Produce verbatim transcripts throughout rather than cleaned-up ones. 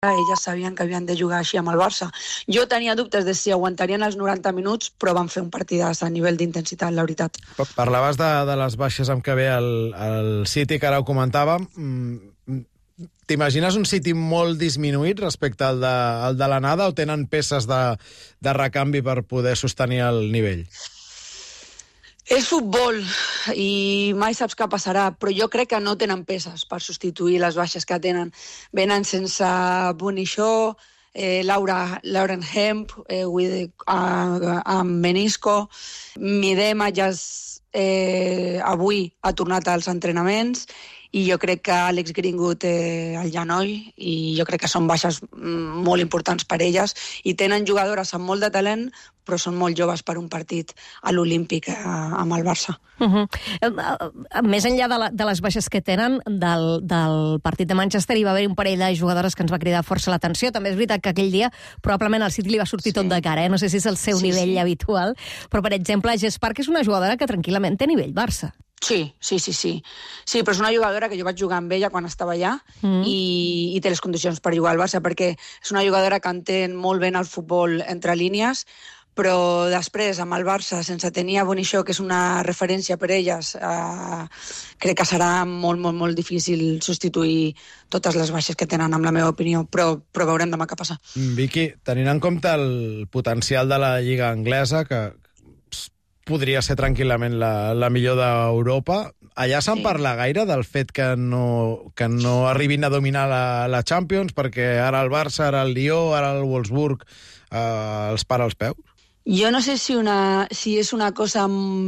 elles sabien que havien de jugar així amb el Barça. Jo tenia dubtes de si aguantarien els noranta minuts, però van fer un partidàs a nivell d'intensitat, la veritat. Parlaves de, de les baixes amb què ve el, el City, que ara ho comentàvem. T'imagines un City molt disminuït respecte al de, al de l'anada, o tenen peces de, de recanvi per poder sostenir el nivell? És futbol i mai saps què passarà, però jo crec que no tenen peces per substituir les baixes que tenen. Venen sense Bonichó, eh, Laura, Lauren Hemp, eh, with, uh, amb Menisco. Midema ja eh, avui ha tornat als entrenaments i jo crec que Alex Greenwood té el genoll i jo crec que són baixes molt importants per elles i tenen jugadores amb molt de talent però són molt joves per un partit a l'Olímpic eh, amb el Barça. Uh -huh. Més enllà de, la, de les baixes que tenen del, del partit de Manchester hi va haver un parell de jugadores que ens va cridar força l'atenció. També és veritat que aquell dia probablement al City li va sortir sí. tot de cara, eh? No sé si és el seu sí, nivell sí. habitual, però per exemple Jess Park és una jugadora que tranquil·lament té nivell Barça. Sí, sí, sí, sí. Sí, però és una jugadora que jo vaig jugar amb ella quan estava allà mm. i, i té les condicions per jugar al Barça, perquè és una jugadora que entén molt bé el futbol entre línies, però després, amb el Barça, sense tenir a Bonichó, que és una referència per elles, eh, crec que serà molt, molt, molt difícil substituir totes les baixes que tenen, amb la meva opinió, però, però veurem demà què passa. Vicky, tenint en compte el potencial de la Lliga anglesa, que podria ser tranquil·lament la, la millor d'Europa, allà se'n sí. parla gaire del fet que no, que no arribin a dominar la, la Champions, perquè ara el Barça, ara el Lió, ara el Wolfsburg eh, els para els peus? Jo no sé si, una, si és una cosa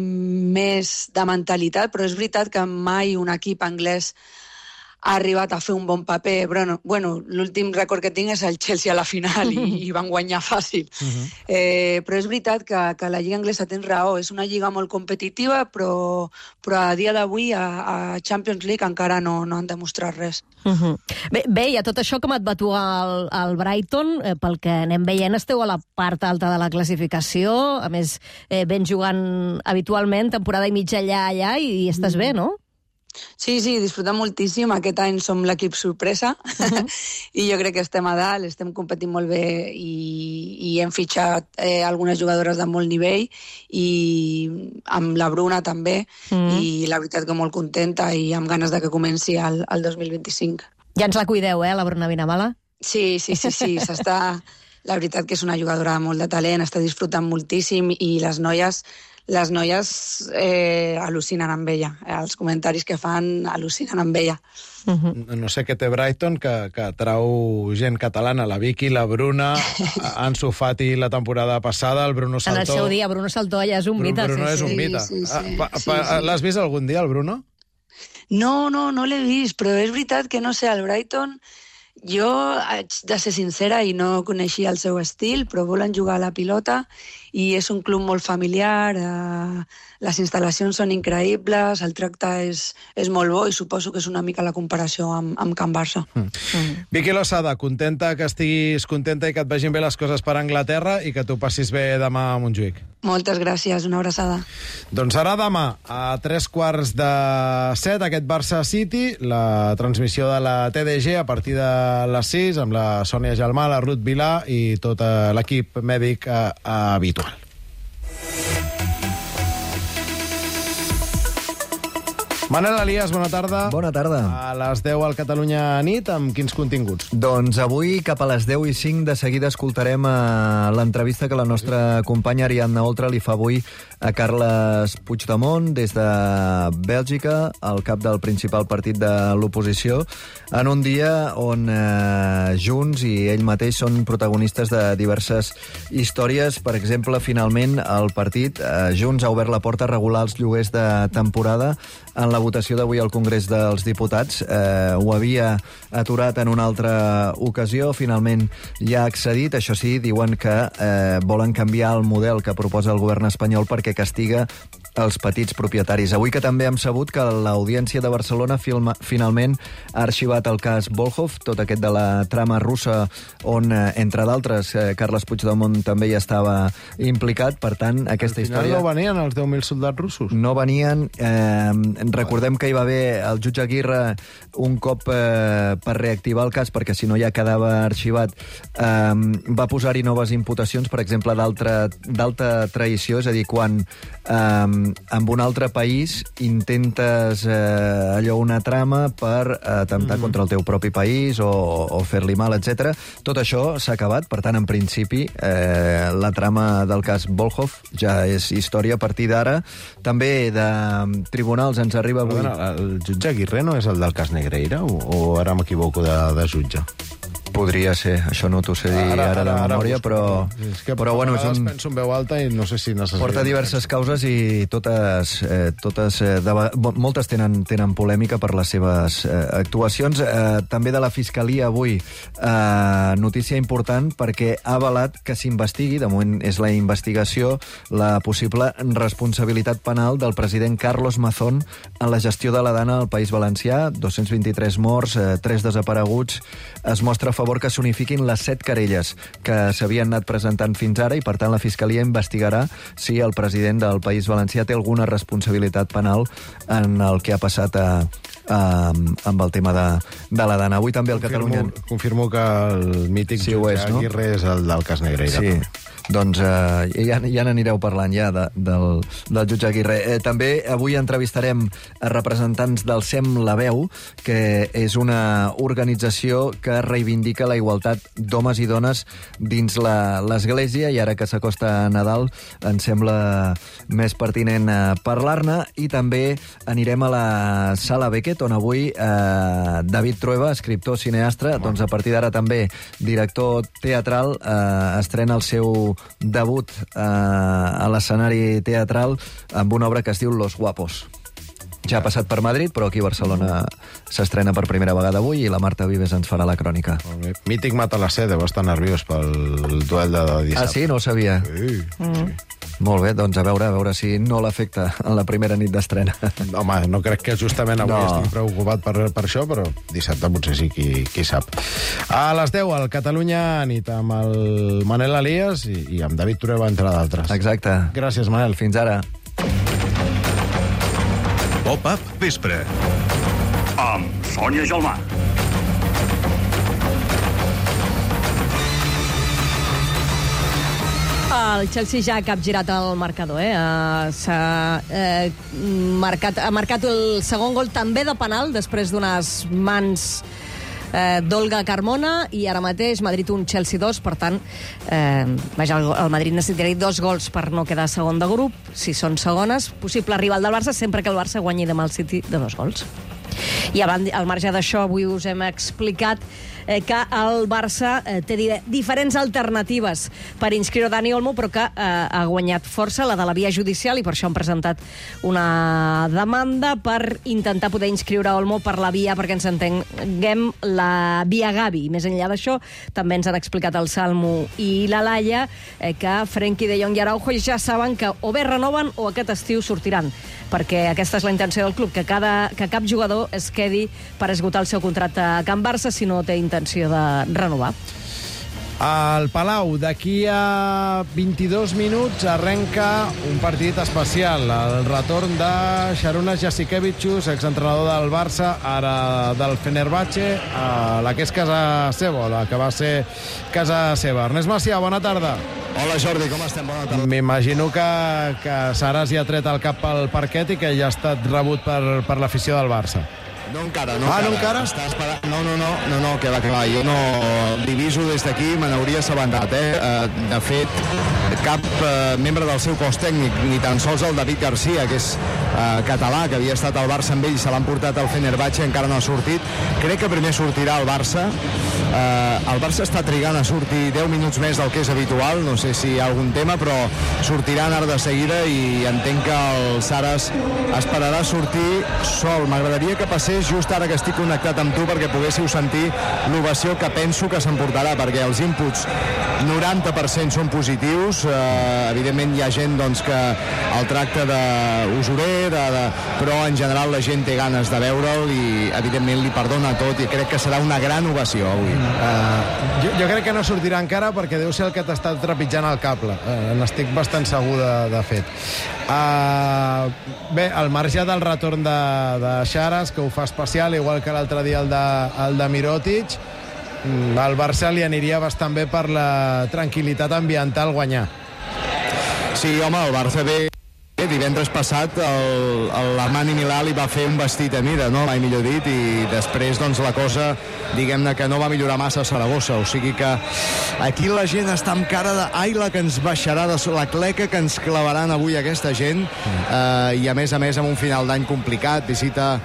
més de mentalitat, però és veritat que mai un equip anglès ha arribat a fer un bon paper. Bueno, bueno l'últim rècord que tinc és el Chelsea a la final i, i van guanyar fàcil. Uh-huh. eh, però és veritat que, que la Lliga anglesa tens raó. És una lliga molt competitiva, però, però a dia d'avui a, a Champions League encara no, no han demostrat res. Uh-huh. Bé, bé, i a tot això com et va tu al, al Brighton, eh, pel que anem veient, esteu a la part alta de la classificació, a més, eh, ben jugant habitualment, temporada i mitja allà, allà, i, i estàs uh-huh. bé, no? Sí, sí, disfrutem moltíssim. Aquest any som l'equip sorpresa uh-huh. i jo crec que estem a dalt, estem competint molt bé i, i hem fitxat eh, algunes jugadores de molt nivell i amb la Bruna també uh-huh. i la veritat que molt contenta i amb ganes de que comenci el, el dos mil vint-i-cinc. Ja ens la cuideu, eh, la Bruna Vinamala? Sí, sí, sí, sí, s'està... La veritat que és una jugadora amb molt de talent, està disfrutant moltíssim i les noies... Les noies eh, al·lucinen amb ella. Els comentaris que fan al·lucinen amb ella. Uh-huh. No sé què té Brighton, que, que trau gent catalana, la Vicky, la Bruna, Ansu Fati la temporada passada, el Bruno Saltó... En el seu dia, Bruno Saltó ja és un Bruno, mite. Bruno sí, és un sí. mite. Sí, sí, sí. Pa, pa, sí, sí. L'has vist algun dia, el Bruno? No, no, no l'he vist, però és veritat que, no sé, el Brighton... Jo haig de ser sincera i no coneixia el seu estil, però volen jugar a la pilota i és un club molt familiar, eh, les instal·lacions són increïbles, el tracte és, és molt bo i suposo que és una mica la comparació amb, amb Can Barça. Mm. Mm. Vicky Losada, contenta que estiguis contenta i que et vagin bé les coses per Anglaterra i que t'ho passis bé demà a Montjuïc. Moltes gràcies, una abraçada. Doncs ara demà, a tres quarts de set, aquest Barça-City, la transmissió de la T D G a partir de les sis, amb la Sònia Gelmà, la Ruth Vilà i tot l'equip mèdic eh, habitual. Manel Elias, bona tarda. Bona tarda. A les deu al Catalunya Nit, amb quins continguts? Doncs avui, cap a les deu i cinc, de seguida escoltarem uh, l'entrevista que la nostra companya Ariadna Oltra li fa avui a Carles Puigdemont des de Bèlgica, el cap del principal partit de l'oposició, en un dia on uh, Junts i ell mateix són protagonistes de diverses històries. Per exemple, finalment, el partit, uh, Junts, ha obert la porta a regular els lloguers de temporada en la votació d'avui al Congrés dels Diputats. Eh, ho havia aturat en una altra ocasió, finalment ja ha accedit. Això sí, diuen que eh, volen canviar el model que proposa el govern espanyol perquè castiga els petits propietaris. Avui que també hem sabut que l'Audiència de Barcelona filma, finalment ha arxivat el cas Volhov, tot aquest de la trama russa on, entre d'altres, eh, Carles Puigdemont també hi estava implicat. Per tant, aquesta història... Al final no venien els deu mil soldats russos? No venien. Eh, recordem que hi va haver el jutge Aguirre un cop eh, per reactivar el cas, perquè si no ja quedava arxivat, eh, va posar-hi noves imputacions, per exemple, d'alta traïció, és a dir, quan eh, amb un altre país intentes eh, allò una trama per atemptar mm. contra el teu propi país o, o fer-li mal, etcètera. Tot això s'ha acabat, per tant, en principi, eh, la trama del cas Volhov ja és història a partir d'ara. També de tribunals ens arriba avui... Perdona, el jutge Aguirre no és el del cas Negreira o, o ara m'equivoco de, de jutge? Podria ser, això no t'ho sé dir ara, ara, ara de memòria, ara però... És que però bueno, és un... penso en veu alta i no sé si necessita... Porta diverses causes i totes, eh, totes eh, de, moltes tenen, tenen polèmica per les seves eh, actuacions. Eh, també de la Fiscalia avui, eh, notícia important perquè ha avalat que s'investigui, de moment és la investigació, la possible responsabilitat penal del president Carlos Mazón en la gestió de la Dana al País Valencià. dos-cents vint-i-tres morts, eh, tres desapareguts. Es mostra a favor que s'unifiquin les set querelles que s'havien anat presentant fins ara i, per tant, la Fiscalia investigarà si el president del País Valencià té alguna responsabilitat penal en el que ha passat a, a, amb el tema de, de la Dana. Avui també el Catalunya... Confirmo que el mític sí, jutge és, no? Aguirre és el del cas Negreira. Sí. Doncs eh, ja, ja n'anireu parlant ja de, del, del jutge Aguirre. Eh, també avui entrevistarem a representants del SEM La Veu, que és una organització que reivindica la igualtat d'homes i dones dins l'Església, i ara que s'acosta Nadal ens sembla més pertinent eh, parlar-ne. I també anirem a la Sala Beckett, on avui eh, David Trueba, escriptor, cineastre, doncs a partir d'ara també director teatral, eh, estrena el seu debut eh, a l'escenari teatral amb una obra que es diu Los Guapos. Ja ha passat per Madrid, però aquí a Barcelona s'estrena per primera vegada avui i la Marta Vives ens farà la crònica. Mític Matalasser deu estar nerviós pel duel de dissabte. Ah, sí? No ho sabia. Sí, mm. sí. Molt bé, doncs a veure, a veure si no l'afecta en la primera nit d'estrena. Home, no crec que justament avui no. estic preocupat per, per això, però dissabte potser sí, qui, qui sap. A les deu, al Catalunya nit, amb el Manel Elias i, i amb David Trueba, entre d'altres. Exacte. Gràcies, Manel. Fins ara. Pop-up Vespre amb Sònia Gelmà. El Chelsea ja ha capgirat el marcador, eh? Uh, s'ha eh, marcat, ha marcat el segon gol també de penal després d'unes mans eh, d'Olga Carmona, i ara mateix Madrid un, Chelsea dos, per tant eh, vaja, el, el Madrid necessitaria dos gols per no quedar segon de grup. Si són segones, possible rival del Barça sempre que el Barça guanyi demà al City de dos gols. I al marge d'això, avui us hem explicat eh, que el Barça eh, té diferents alternatives per inscriure Dani Olmo, però que eh, ha guanyat força la de la via judicial, i per això han presentat una demanda per intentar poder inscriure Olmo per la via, perquè ens entenguem, la via Gavi. Més enllà d'això, també ens han explicat el Salmo i la Laia eh, que Frenkie de Jong i Araujo ja saben que o bé renoven o aquest estiu sortiran, perquè aquesta és la intenció del club, que, cada, que cap jugador es quedi per esgotar el seu contracte a Can Barça si no té intenció de renovar. Al Palau, d'aquí a vint-i-dos minuts, arrenca un partit especial, el retorn de Sharunas Jasikevičius, exentrenador del Barça, ara del Fenerbahce, a la que és casa seva, la que va ser casa seva. Ernest Macià, bona tarda. Hola Jordi, com estem? Bona tarda. M'imagino que, que Saras ja ha tret el cap pel parquet i que ja ha estat rebut per, per l'afició del Barça. No encara, no ah, encara. no encara? Està esperant... No, no, no, no, no, que va, que va. Jo no diviso des d'aquí, me n'hauria assabentat, eh? De fet, cap eh, membre del seu cos tècnic, ni tan sols el David Garcia, que és eh, català, que havia estat al Barça amb ell, se l'han portat al Fenerbahce, encara no ha sortit. Crec que primer sortirà el Barça. Eh, el Barça està trigant a sortir deu minuts més del que és habitual, no sé si hi ha algun tema, però sortiran ara de seguida i entenc que el Saras esperarà sortir sol. M'agradaria que passés passés just ara que estic connectat amb tu perquè poguéssiu sentir l'ovació que penso que s'emportarà, perquè els inputs noranta per cent són positius. Eh, evidentment hi ha gent doncs, que el tracta d'usurer, de, de, però en general la gent té ganes de veure'l i evidentment li perdona tot i crec que serà una gran ovació avui. Uh, jo, jo crec que no sortirà encara perquè deu ser el que t'està trepitjant el cable. Uh, N'estic bastant segur de, de fet. Uh, bé, al marge del retorn de, de Xaras, que ho fa especial, igual que l'altre dia el de, el de Mirotic, al Barça li aniria bastant bé per la tranquil·litat ambiental guanyar. Sí, home, el Barça ve... Divendres passat el, l'Armani Milà li va fer un vestit a mida, no? Mai millor dit, i després doncs, la cosa, diguem-ne que no va millorar massa a Saragossa, o sigui que aquí la gent està amb cara de ai, la que ens baixarà de la cleca que ens clavaran avui aquesta gent, eh, i a més a més amb un final d'any complicat, visita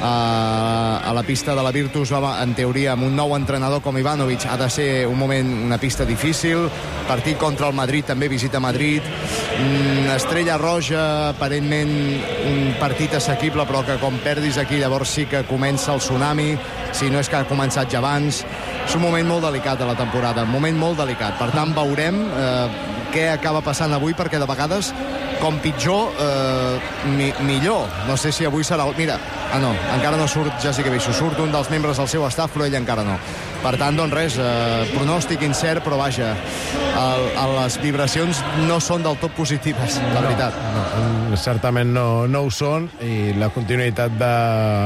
a la pista de la Virtus, en teoria amb un nou entrenador com Ivanovic ha de ser un moment, una pista difícil, partit contra el Madrid, també visita Madrid, Estrella Roja, aparentment un partit assequible, però que com perdis aquí llavors sí que comença el tsunami, si no és que ha començat ja abans. És un moment molt delicat de la temporada, un moment molt delicat, per tant veurem eh, què acaba passant avui, perquè de vegades com pitjor, eh, mi, millor. No sé si avui serà... Mira, ah no, encara no surt Jessica Bicho, surt un dels membres del seu staff, però ell encara no. Per tant, doncs res, eh, pronòstic incert, però vaja, el, el, les vibracions no són del tot positives, la no, veritat. No, certament no, no ho són, i la continuïtat de,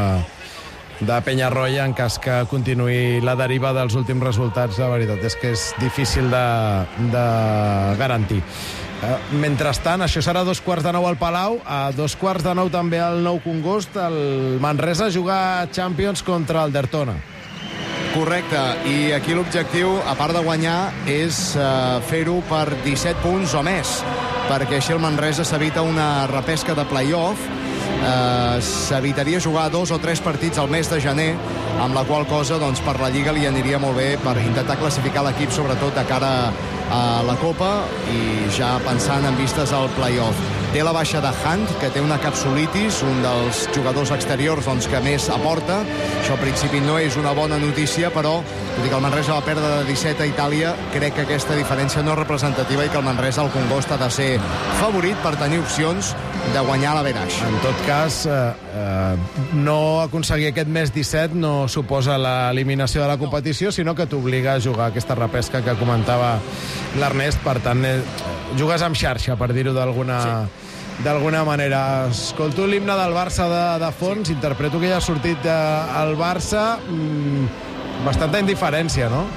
de Peñarroya, en cas que continuï la deriva dels últims resultats, la veritat és que és difícil de, de garantir. Uh, mentrestant, això serà dos quarts de nou al Palau, a dos quarts de nou també al Nou Congost, el Manresa juga Champions contra el Dertona. Correcte, i aquí l'objectiu, a part de guanyar, és uh, fer-ho per disset punts o més, perquè així el Manresa s'evita una repesca de play-off, uh, s'evitaria jugar dos o tres partits al mes de gener, amb la qual cosa doncs, per la Lliga li aniria molt bé per intentar classificar l'equip, sobretot de cara a la Copa i ja pensant en vistes al play-off. Té la baixa de Hunt, que té una capsulitis, un dels jugadors exteriors doncs, que més aporta. Això al principi no és una bona notícia, però tot i que el Manresa va perdre de disset a Itàlia, crec que aquesta diferència no és representativa i que el Manresa al Congost ha de ser favorit per tenir opcions de guanyar la l'Averaix. En tot cas, eh, eh, no aconseguir aquest mes disset no suposa l'eliminació de la competició, sinó que t'obliga a jugar aquesta repesca que comentava l'Ernest. Per tant, eh, jugues amb xarxa, per dir-ho d'alguna sí. d'alguna manera. Escolto l'himne del Barça de, de fons, sí. Interpreto que ja ha sortit eh, el Barça, mm, bastanta indiferència, no?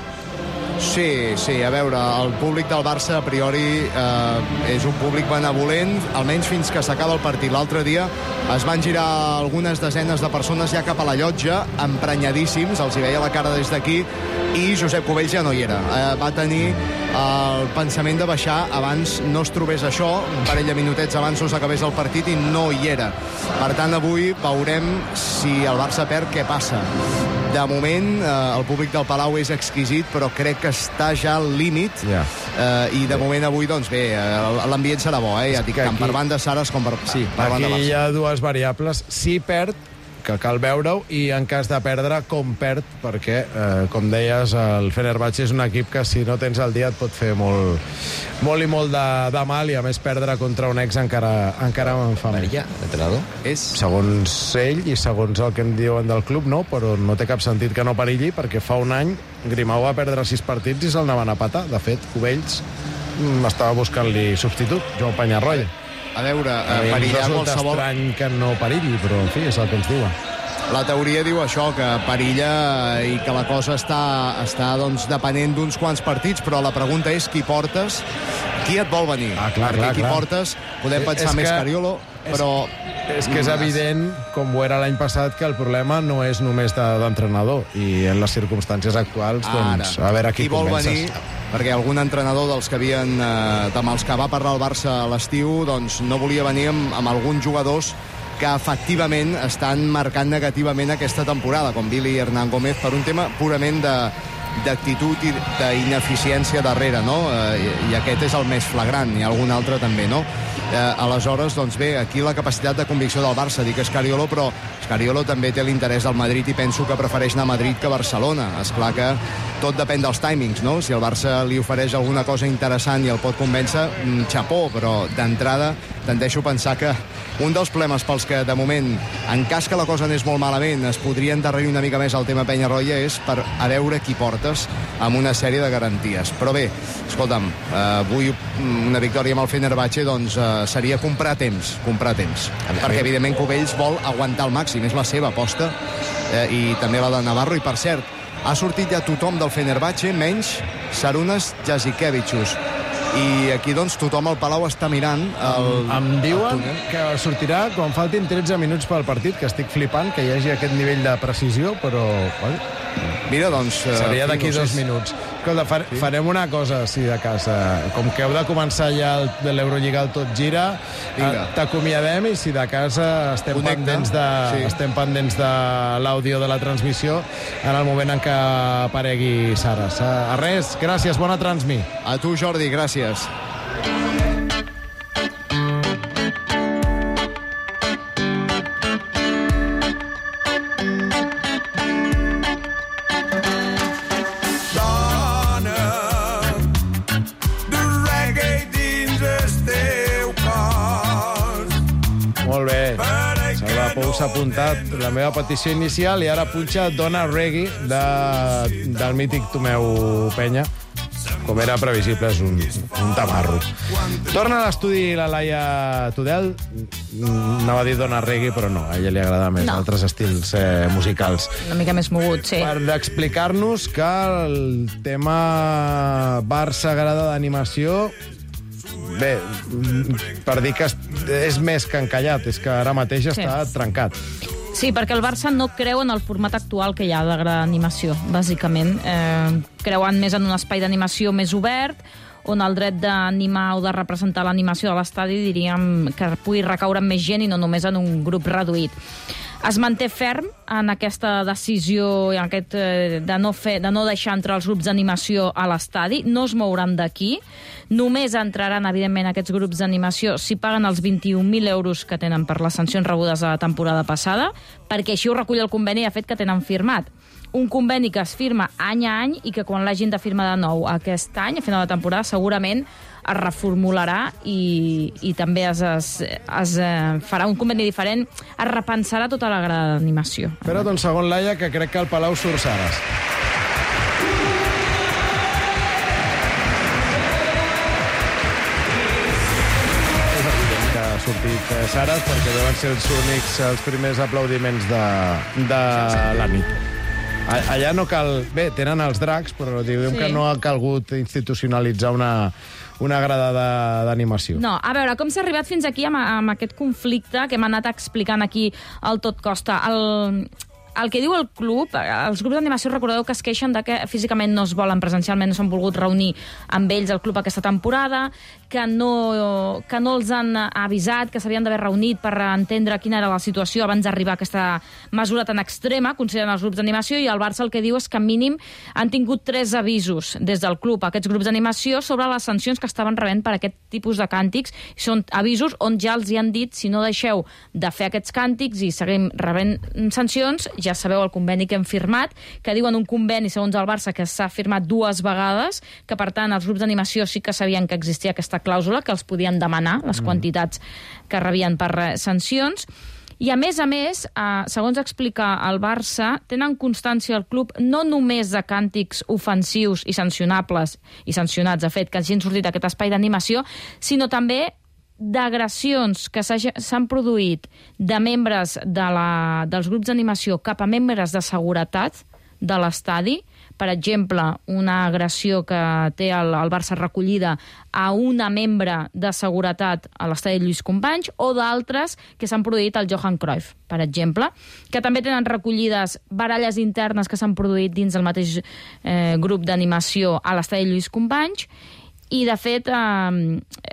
Sí, sí, a veure, el públic del Barça a priori eh, és un públic benevolent, almenys fins que s'acaba el partit. L'altre dia es van girar algunes desenes de persones ja cap a la llotja, emprenyadíssims, els hi veia la cara des d'aquí, i Josep Cubells ja no hi era. Eh, va tenir el pensament de baixar abans no es trobés això, un parell de minutets abans no s'acabés el partit i no hi era. Per tant, avui veurem si el Barça perd, què passa. De moment, eh, el públic del Palau és exquisit, però crec que està ja al límit, yeah. eh, i de moment avui, doncs bé, eh, l'ambient serà bo, eh? Ja dic, tant per banda Saras com per, sí, per banda Barça. Aquí hi ha dues variables. Si perd, que cal veure-ho, i en cas de perdre, com perd, perquè, eh, com deies, el Fenerbahçe és un equip que si no tens el dia et pot fer molt, molt i molt de, de mal, i a més perdre contra un ex encara, encara em fa mal. L'entrenador? És... Segons ell i segons el que em diuen del club, no, però no té cap sentit que no perilli, perquè fa un any Grimau va perdre sis partits i se'l anaven a patar. De fet, Cubells mm, estava buscant-li substitut, Joan Peñarroya. A veure, a perillar qualsevol... estrany que no perilli, però en fi, és el que ens diuen. La teoria diu això, que perilla i que la cosa està, està doncs, depenent d'uns quants partits, però la pregunta és qui portes, qui et vol venir. Ah, clar, Perquè clar, qui clar. portes, podem pensar més Cariolo, però... És que és evident, com ho era l'any passat, que el problema no és només d'entrenador, i en les circumstàncies actuals, doncs, Ara, a veure qui, qui vol convences. venir, perquè algun entrenador dels que havien, eh, amb els que va parlar el Barça a l'estiu, doncs no volia venir amb, amb alguns jugadors que efectivament estan marcant negativament aquesta temporada, com Billy i Hernán Gómez, per un tema purament de d'actitud i d'ineficiència darrere, no? Eh, I aquest és el més flagrant, i algun altre també, no? Eh, aleshores, doncs bé, aquí la capacitat de convicció del Barça, dic Scariolo, però Scariolo també té l'interès del Madrid i penso que prefereix anar a Madrid que a Barcelona. Esclar que tot depèn dels timings, no? Si el Barça li ofereix alguna cosa interessant i el pot convèncer, xapó, però d'entrada tendeixo a pensar que un dels problemes pels que, de moment, en cas que la cosa anés molt malament, es podria endarrerir una mica més el tema Peñarroya és per a veure qui portes amb una sèrie de garanties. Però bé, escolta'm, eh, avui una victòria amb el Fenerbahçe doncs, eh, seria comprar temps, comprar temps. Perquè, evidentment, Cubells vol aguantar al màxim, és la seva aposta, eh, i també la de Navarro. I, per cert, ha sortit ja tothom del Fenerbahçe, menys Sarunas Jasikevičius. I aquí, doncs, tothom al Palau està mirant el... Em diuen que sortirà quan faltin tretze minuts pel partit, que estic flipant que hi hagi aquest nivell de precisió, però... Bueno, mira, doncs... seria d'aquí dos minuts. Escolta, far, sí. farem una cosa, si de casa. Com que heu de començar ja el, de l'Eurolliga el Tot Gira, t'acomiadem i si de casa estem Connecta. pendents de, sí. estem pendents de l'àudio de la transmissió en el moment en què aparegui Sara. A res, gràcies, bona transmi. A tu, Jordi, gràcies. S'ha apuntat la meva petició inicial i ara punxa Donna Reggae de, del mític Tomeu Penya. Com era previsible, és un, un tamarro. Torna a l'estudi la Laia Tudel. Anava a dir Donna Reggae, però no, a ella li agrada més no. altres estils eh, musicals. Una mica més mogut, sí. Per explicar-nos que el tema Barça agrada d'animació... Bé, per dir que és més que encallat, és que ara mateix sí. està trencat. Sí, perquè el Barça no creu en el format actual que hi ha de gran animació, bàsicament. Eh, creuen més en un espai d'animació més obert, on el dret d'animar o de representar l'animació de l'estadi diríem que pugui recaure en més gent i no només en un grup reduït. Es manté ferm en aquesta decisió en aquest, eh, de, no fer, de no deixar entrar els grups d'animació a l'estadi, no es mouran d'aquí, només entraran, evidentment, aquests grups d'animació si paguen els vint-i-un mil euros que tenen per les sancions rebudes a la temporada passada, perquè així ho recull el conveni de fet que tenen firmat. Un conveni que es firma any a any i que quan l'hagin de firmar de nou aquest any, a final de temporada, segurament es reformularà i, i també es, es, es farà un conveni diferent, es repensarà tota la grada d'animació. Espera't un segon, Laia, que crec que el Palau surt Sares. Ha sortit Sares perquè deuen ser els únics, els primers aplaudiments de, de la nit. Allà no cal... Bé, tenen els dracs, però diuen sí. que no ha calgut institucionalitzar una, una grada d'animació. No, a veure, com s'ha arribat fins aquí amb, amb aquest conflicte que hem anat explicant aquí al Tot Costa? El... El que diu el club, els grups d'animació, recordeu que es queixen de que físicament no es volen presencialment, no s'han volgut reunir amb ells al club aquesta temporada, que no, que no els han avisat, que s'havien d'haver reunit per entendre quina era la situació abans d'arribar a aquesta mesura tan extrema, consideren els grups d'animació, i el Barça el que diu és que mínim han tingut tres avisos des del club a aquests grups d'animació sobre les sancions que estaven rebent per aquest tipus de càntics. Són avisos on ja els hi han dit, si no deixeu de fer aquests càntics i seguim rebent sancions, ja sabeu el conveni que hem firmat, que diuen un conveni, segons el Barça, que s'ha firmat dues vegades, que per tant els grups d'animació sí que sabien que existia aquesta clàusula, que els podien demanar les quantitats que rebien per sancions. I a més a més, eh, segons explica el Barça, tenen constància al club no només de càntics ofensius i sancionables, i sancionats, de fet, que hagin sortit d'aquest espai d'animació, sinó també d'agressions que s'han produït de membres de la, dels grups d'animació cap a membres de seguretat de l'estadi. Per exemple, una agressió que té el, el Barça recollida a una membre de seguretat a l'estadi Lluís Companys, o d'altres que s'han produït al Johan Cruyff, per exemple, que també tenen recollides baralles internes que s'han produït dins del mateix eh, grup d'animació a l'estadi Lluís Companys. I, de fet, eh,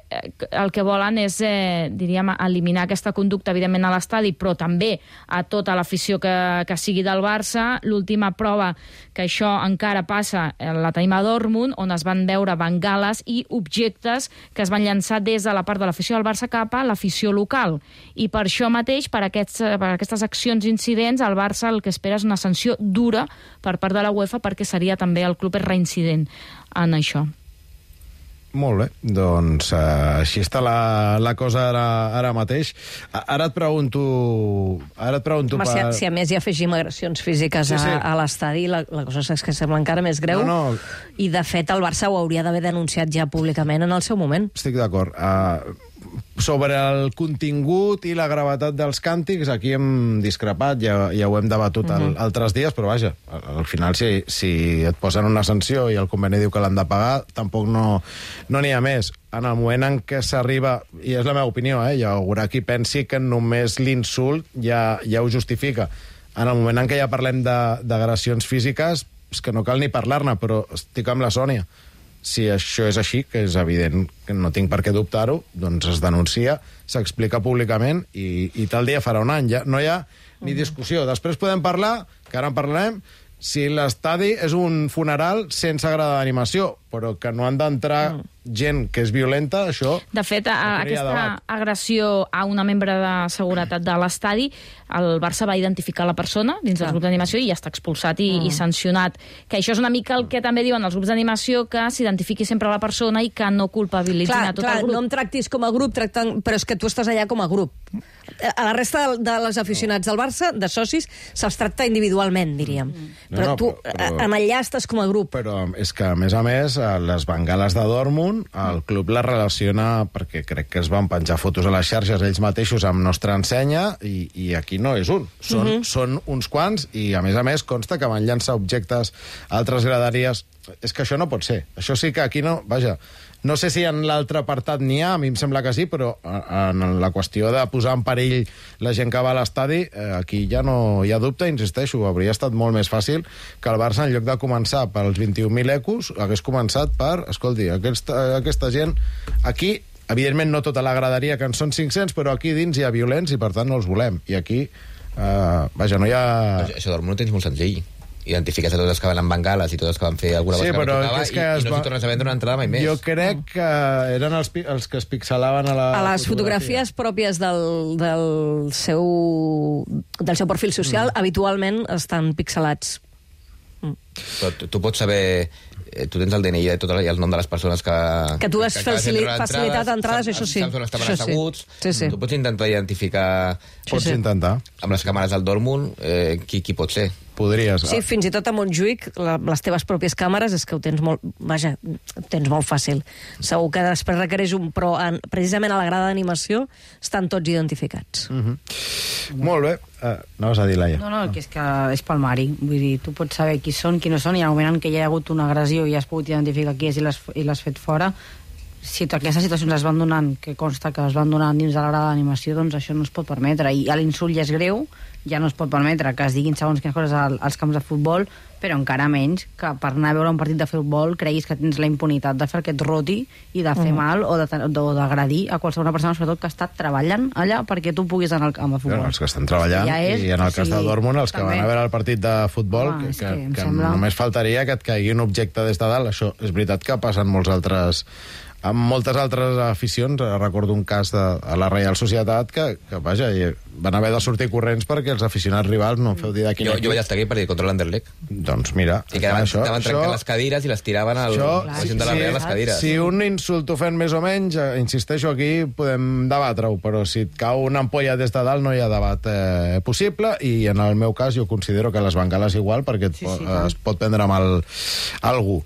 el que volen és, eh, diríem, eliminar aquesta conducta, evidentment, a l'estadi, però també a tota l'afició que, que sigui del Barça. L'última prova que això encara passa la tenim a Dortmund, on es van veure bengales i objectes que es van llançar des de la part de l'afició del Barça cap a l'afició local. I per això mateix, per, aquests, per aquestes accions i incidents, el Barça el que espera és una sanció dura per part de la UEFA, perquè seria també el club reincident en això. Molt bé, doncs uh, així està la, la cosa ara, ara mateix. Ara et pregunto... Ara et pregunto Home, per... si, si a més hi afegim agressions físiques sí, sí. a, a l'estadi, la, la cosa és que sembla encara més greu. No, no. I, de fet, el Barça ho hauria d'haver denunciat ja públicament en el seu moment. Estic d'acord. Uh, sobre el contingut i la gravetat dels càntics, aquí hem discrepat, ja, ja ho hem debatut uh-huh. al, altres dies, però vaja, al, al final si, si et posen una sanció i el conveni diu que l'han de pagar, tampoc no no n'hi ha més. En el moment en què s'arriba, i és la meva opinió, eh, hi haurà qui pensi que només l'insult ja, ja ho justifica. En el moment en què ja parlem d'agressions físiques, és que no cal ni parlar-ne, però estic amb la Sònia. Si això és així, que és evident que no tinc per què dubtar-ho, doncs es denuncia, s'explica públicament i, i tal dia farà un any. Ja no hi ha ni discussió. Després podem parlar, que ara en parlarem, si l'estadi és un funeral sense grada d'animació, però que no han d'entrar mm. gent que és violenta, això... De fet, a, aquesta agressió a una membre de seguretat de l'estadi, el Barça va identificar la persona dins dels grups d'animació i ja està expulsat i, mm. i sancionat. Que això és una mica el que també diuen els grups d'animació, que s'identifiqui sempre la persona i que no culpabilitzin clar, a tot clar, el grup. No em tractis com a grup, tractant... però és que tu estàs allà com a grup. A la resta de, de les aficionats del Barça, de socis, se'ls tracta individualment, diríem. Mm. Però no, no, tu, però, en allà estàs com a grup. Però és que, a més a més, les bengales de Dortmund, el club les relaciona, perquè crec que es van penjar fotos a les xarxes ells mateixos amb nostra ensenya, i, i aquí no és un. Són, uh -huh. són uns quants, i a més a més consta que van llançar objectes a altres graderies. És que això no pot ser. Això sí que aquí no... Vaja, no sé si en l'altre apartat n'hi ha, a mi em sembla que sí, però en la qüestió de posar en perill la gent que va a l'estadi, aquí ja no hi ha dubte, insisteixo, hauria estat molt més fàcil que el Barça, en lloc de començar pels vint-i-un mil ecos, hagués començat per, escolti, aquesta, aquesta gent, aquí, evidentment no tota la graderia, que en són cinc-cents, però aquí dins hi ha violents i per tant no els volem. I aquí, uh, vaja, no hi ha... Això d'Ormund ho tens molt senzill. Identifiques a tots els que van amb bengales i tots els que van fer alguna cosa sí, que no tocava és que i, i no va... s'hi tornes a vendre una entrada mai més. Jo crec que eren els, els que es pixelaven a la A les fotografia. fotografies pròpies del, del, seu, del seu perfil social, mm. habitualment estan pixelats. Mm. Però tu, tu pots saber... Tu tens el D N I i tot el, i el nom de les persones que... Que tu has que, que facilitat entrades, entrades, això sí. Saps on estaven això asseguts. Sí. Sí, sí. Tu pots intentar identificar... Pots sí, sí. intentar. Amb les càmeres del Dortmund, eh, qui, qui pot ser? Podries. Sí, fins i tot a Montjuïc, la, les teves pròpies càmeres, és que ho tens molt... Vaja, ho tens molt fàcil. Segur que després requereix un... Però en, precisament a la grada d'animació estan tots identificats. Uh -huh. Molt bé. Uh, anaves a dir, Laia. No, no, que és que és palmari. Vull dir, tu pots saber qui són, qui no són, i al moment en què hi ha hagut una agressió i has pogut identificar qui és i l'has fet fora, si aquestes situacions es van donant, que consta que es van donant dins de la grada d'animació, doncs això no es pot permetre. I l'insult ja és greu, ja no es pot permetre que es diguin segons quines coses als camps de futbol, però encara menys que per anar a veure un partit de futbol creguis que tens la impunitat de fer que et roti i de fer uh -huh. mal o d'agredir a qualsevol persona, sobretot que ha estat treballant allà perquè tu puguis anar al camp de futbol. Bueno, els que estan treballant, ja és, i en el cas sí, de Dortmund, els que també van a veure el partit de futbol, home, que, que, que, que sembla... només faltaria que et caigui un objecte des de dalt. Això és veritat que passa en molts altres... amb moltes altres aficions. Recordo un cas de, a la Reial Societat que, que vaja, van haver de sortir corrents perquè els aficionats rivals no em feu dir de quin jo, equip. jo vaig estar aquí per dir contra l'Anderlecht. Doncs mira... I que anaven, això, anaven trencant això, les cadires i les tiraven al això, la gent de la Reial, les cadires. Si un insult ofèn més o menys, insisteixo, aquí podem debatre-ho, però si et cau una ampolla des de dalt no hi ha debat eh, possible, i en el meu cas jo considero que les bengales igual, perquè sí, sí, es pot prendre mal algú.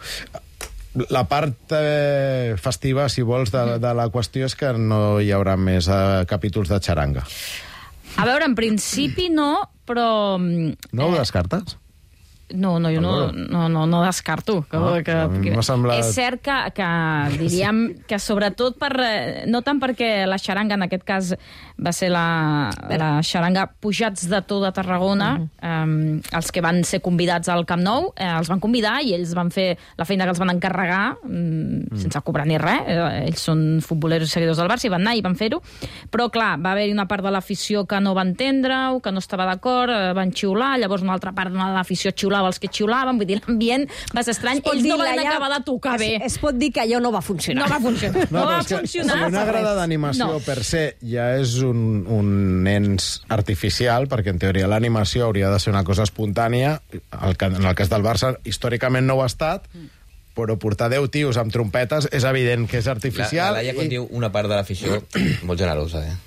La part eh, festiva, si vols, de, de la qüestió és que no hi haurà més eh, capítols de xaranga. A veure, en principi no, però... No ho descartes? No, no, jo no, no, no, no descarto. Que, Ah, que, a mi que, m'ha semblat- És cert que, que diríem que sobretot per... eh, No tant perquè la xaranga, en aquest cas, va ser la, la xaranga Pujats de To de Tarragona, uh -huh. eh, els que van ser convidats al Camp Nou, eh, els van convidar i ells van fer la feina que els van encarregar mm, mm. sense cobrar ni res. Eh, ells són futboleros i seguidors del Barça i van anar i van fer-ho. Però, clar, va haver-hi una part de l'afició que no va entendre-ho, que no estava d'acord, eh, van xiular, llavors una altra part de l'afició xiulava els que xiulaven, vull dir, l'ambient va ser estrany. Ells no van acabar de tocar bé. Es, es pot dir que allò no va funcionar. No va funcionar. No, No, però va és que funcionar. si una grada d'animació No. per se ja és un, un ens artificial, perquè en teoria l'animació hauria de ser una cosa espontània, el, ca- en el cas del Barça històricament no ho ha estat, però portar deu tios amb trompetes és evident que és La, artificial. la Laia, quan diu una part de l'afició, molt generosa, eh?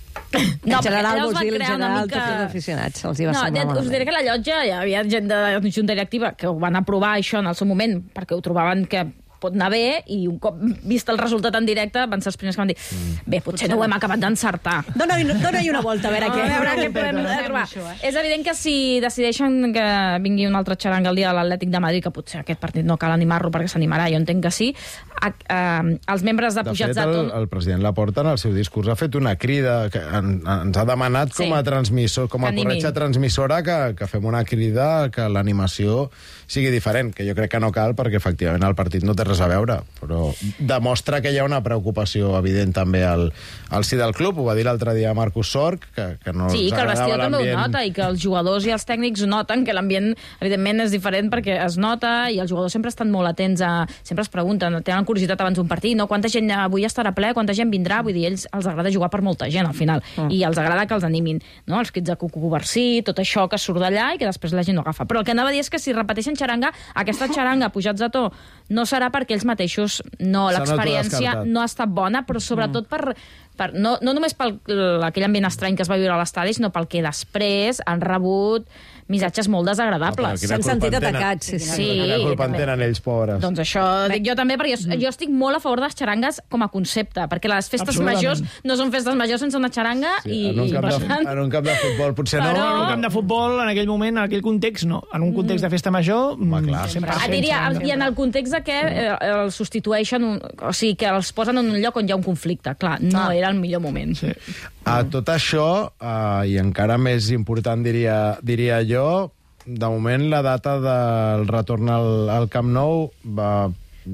No, En general, perquè vols va dir, en crear una general, mica- tots els aficionats els hi va No, semblar us malament. diré que a la llotja hi havia gent de junta directiva que ho van aprovar això en el seu moment perquè ho trobaven que pot anar bé i un cop vist el resultat en directe van ser els primers que van dir bé, potser no ho hem acabat d'encertar. Dóna-hi dóna una volta, a veure No, què. a veure què podem trobar. És evident que si decideixen que vingui un altre xaranga el dia de l'Atlètic de Madrid, que potser aquest partit no cal animar-lo perquè s'animarà, jo entenc que sí, a, a, els membres de, De Pujats fet, de el, To... el president Laporta en el seu discurs ha fet una crida, que en, ens ha demanat com a Sí. transmissor, com a Que animi. corretja transmissora que, que fem una crida que l'animació sigui diferent, que jo crec que no cal perquè efectivament el partit no té res a veure, però demostra que hi ha una preocupació evident també al, al si del club. Ho va dir l'altre dia Marcus Sorg, que, que no Sí, els que el agradava vestidor també ho l'ambient. nota i que els jugadors i els tècnics ho noten, que l'ambient, evidentment, és diferent perquè es nota i els jugadors sempre estan molt atents a... Sempre es pregunten, tenen curiositat abans d'un partit, no? Quanta gent avui estarà ple, quanta gent vindrà? Vull dir, ells els agrada jugar per molta gent, al final, Mm. i els agrada que els animin, no? Els crits de cucubarsí, tot això que surt d'allà i que després la gent no agafa. Però el que anava a dir és que si repeteixen xaranga, aquesta xaranga Pujats de To no serà perquè ells mateixos no, S'han l'experiència autodescartat. no ha estat bona, però sobretot per, per no, no només per aquell ambient estrany que es va viure a l'estadi, sinó pel que després han rebut missatges molt Ah, desagradables. però quina S'han culpa sentit en tenen? atacats, sí, sí. Sí, Quina culpa en també. tenen ells, pobres? Doncs això dic jo també, perquè jo, jo estic molt a favor de les xarangues com a concepte, perquè les festes Absolutament. majors no són festes majors sense una xaranga Sí, i, en, un i camp per de, tant... en un camp de futbol potser Però- no. En un camp de futbol, en aquell moment, en aquell context, no. En un context de festa major, Home, clar. cent per cent. Ah, diria, xaranga. i en el context de que eh, els substitueixen, un, o sigui, que els posen en un lloc on hi ha un conflicte. Clar, no Ah. era el millor moment. Sí. A tot això, eh, i encara més important diria, diria jo, de moment la data del retorn al, al Camp Nou va,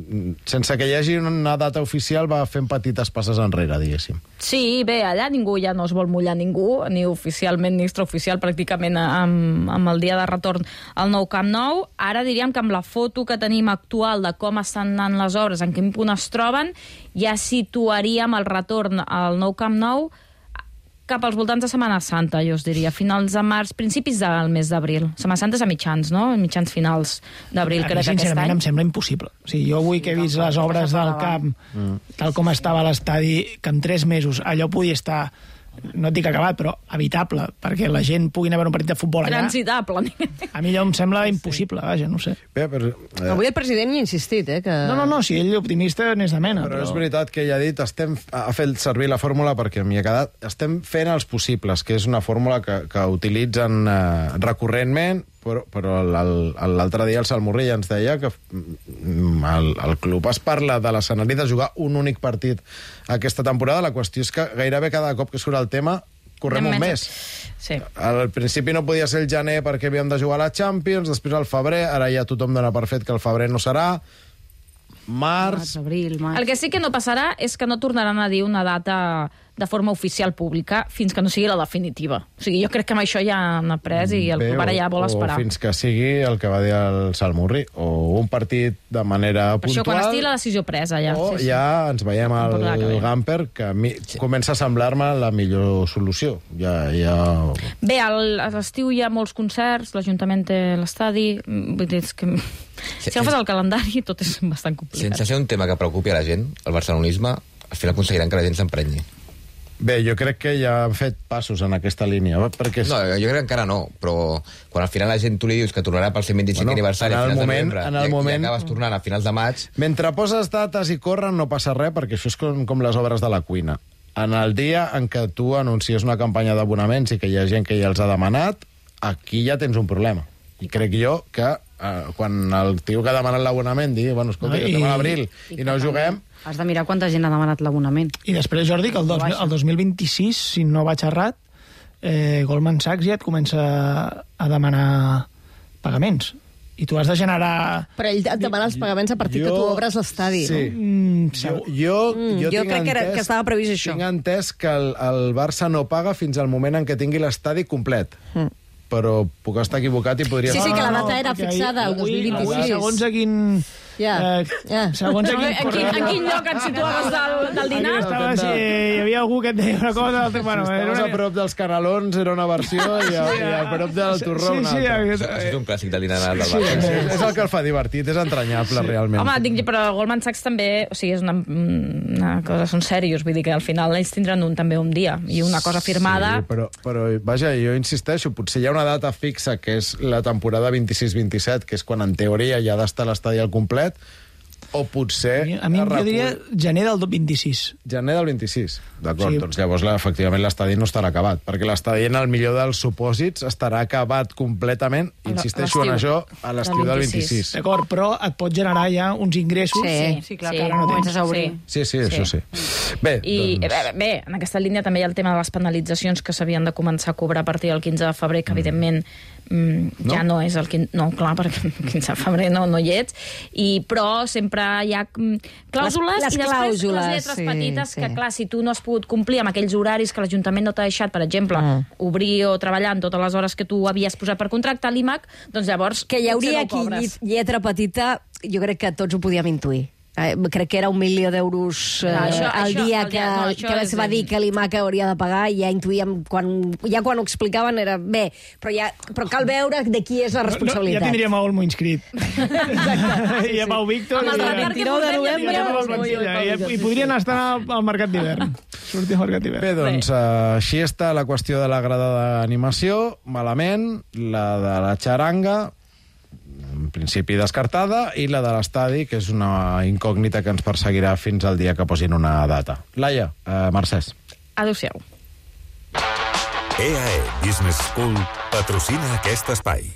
sense que hi hagi una data oficial, va fent petites passes enrere, diguéssim. Sí, bé, allà ningú ja no es vol mullar ningú, ni oficialment ni extraoficial, pràcticament amb, amb el dia de retorn al nou Camp Nou. Ara diríem que amb la foto que tenim actual de com estan anant les obres, en quin punt es troben, ja situaríem el retorn al nou Camp Nou cap als voltants de Setmana Santa, jo us diria, finals de març, principis del mes d'abril. Setmana Santa és a mitjans, no? Mitjans finals d'abril, A mi, crec, aquest sincerament, any. em sembla impossible. O sigui, jo avui que he vist les obres del camp, tal com estava l'estadi, que en tres mesos allò podia estar, no et dic acabat, però habitable, perquè la gent pugui anar a veure un partit de futbol allà. Transitable. A mi allò em sembla impossible, vaja, no ho sé. Bé, però, eh, Avui el president hi ha insistit, eh? Que... No, no, no, si ell optimista n'és de mena. però Però, és veritat que ella ha dit, estem, ha fet servir la fórmula perquè m'hi ha quedat, estem fent els possibles, que és una fórmula que, que utilitzen eh, recurrentment, però, però el- el- l'altre dia el Salmurri ja ens deia que mm, el, el club es parla de l'escenari de jugar un únic partit aquesta temporada. La qüestió és que gairebé cada cop que surt el tema correm un Anem mes. Sí. Al principi no podia ser el gener perquè havíem de jugar a la Champions, després al febrer, ara ja tothom dona per fet que el febrer no serà, març... Abril, maig... El que sí que no passarà és que no tornaran a dir una data de forma oficial pública fins que no sigui la definitiva. O sigui, jo crec que amb això ja han après i el Bé, club ara ja vol o, esperar. o fins que sigui el que va dir el Salmurri, o un partit de manera Per això, quan puntual, estigui la decisió presa, ja. o Sí, sí. ja ens veiem al Temporada que ve. Gamper, que a mi comença a semblar-me la millor solució. Ja, ja... Bé, al, a l'estiu hi ha molts concerts, l'Ajuntament té l'estadi, mm, vull dir, és que... Si agafes el calendari, tot és bastant complicat. Sense ser un tema que preocupi a la gent, el barcelonisme, al final aconseguiran que la gent s'emprenyi. Bé, jo crec que ja han fet passos en aquesta línia, perquè... No, jo crec que encara no, però quan al final la gent tu li dius que tornarà pel cent vint-i-cinquè Bueno, aniversari en a el finals moment- de novembre en el i, moment- i acabes tornant a finals de maig, Mentre poses dates i corren no passa res, perquè això és com, com les obres de la cuina. En el dia en què tu anuncies una campanya d'abonaments i que hi ha gent que ja els ha demanat, aquí ja tens un problema. I crec jo que eh, quan el tio que ha demanat l'abonament digui, bueno, escolta, que estem a l'abril i, i no juguem... Has de mirar quanta gent ha demanat l'abonament. I després, Jordi, que el, dos, el dos mil vint-i-sis, si no vaig errat, eh, Goldman Sachs ja et comença a demanar pagaments. I tu has de generar... Però ell et demana els pagaments a partir jo, que tu obres l'estadi, sí. no? Mm, jo, jo, mm, jo, jo tinc crec que, era, entès, que estava previst això. Tinc entès que el, el Barça no paga fins al moment en què tingui l'estadi complet. Mm. Però puc estar equivocat i podria... Sí, sí, que la no, data no, era fixada, el dos mil vint-i-sis. Avui, segons a quin... Ja, eh, ja. Segons a quin... En quin, en quin lloc et situaves del, del dinar? Estava, si hi havia algú que et deia una cosa... Altra, bueno, si estaves una... a prop dels canalons era una versió i a, i a prop del torró sí, una sí, altra. Sí, Això és un clàssic del dinar del Sí, Barça. és, és el que el fa divertit, és entranyable, sí. realment. Home, dic, però Goldman Sachs també, o sigui, és una, una cosa, són serios, vull dir que al final ells tindran un, també un dia i una cosa firmada. Sí, però, però, vaja, jo insisteixo, potser hi ha una data fixa, que és la temporada vint-i-sis vint-i-set, que és quan en teoria ja ha d'estar l'estadi al complet, o potser... A mi, a mi jo diria gener del vint-i-sis. Gener del vint-i-sis, d'acord. Sí. Doncs llavors, efectivament, l'estadi no estarà acabat, perquè l'estadi, en el millor dels supòsits, estarà acabat completament, insisteixo en això, a l'estiu del vint-i-sis. D'acord, però et pot generar ja uns ingressos. Sí, sí clar, sí, que ara no comences a obrir. Sí, sí, això sí. Bé, I doncs... bé, bé, en aquesta línia també hi ha el tema de les penalitzacions que s'havien de començar a cobrar a partir del quinze de febrer, que mm. evidentment mm, ja no? no és el quinze... No, clar, perquè el quinze de febrer no, no hi ets. I, però sempre hi ha clàusules les, les i després clàusules, les lletres sí, petites sí. que, clar, si tu no has pogut complir amb aquells horaris que l'Ajuntament no t'ha deixat, per exemple, mm. obrir o treballar en totes les hores que tu havies posat per contracte a l'I M A C, doncs llavors que hi hauria no aquí lletra petita, jo crec que tots ho podíem intuir. Eh, crec que era un milió d'euros eh, no, això, al això, dia el que, dia, no, que es va dir que l'I M A C hauria de pagar, i ja intuïem, quan, ja quan ho explicaven era bé, però, ja, però cal veure de qui és la responsabilitat. No, ja tindríem a Olmo inscrit. Exacte. I a Pau Víctor. Amb el i, retard que portem, i, i, i, i podrien estar al mercat d'hivern. Sortir al mercat d'hivern. Bé, doncs, uh, així està la qüestió de la grada d'animació, malament, la de la xaranga, en principi descartada, i la de l'estadi, que és una incògnita que ens perseguirà fins al dia que posin una data. Laia, uh, Mercès. Adéu-siau. E A E Business School patrocina aquest espai.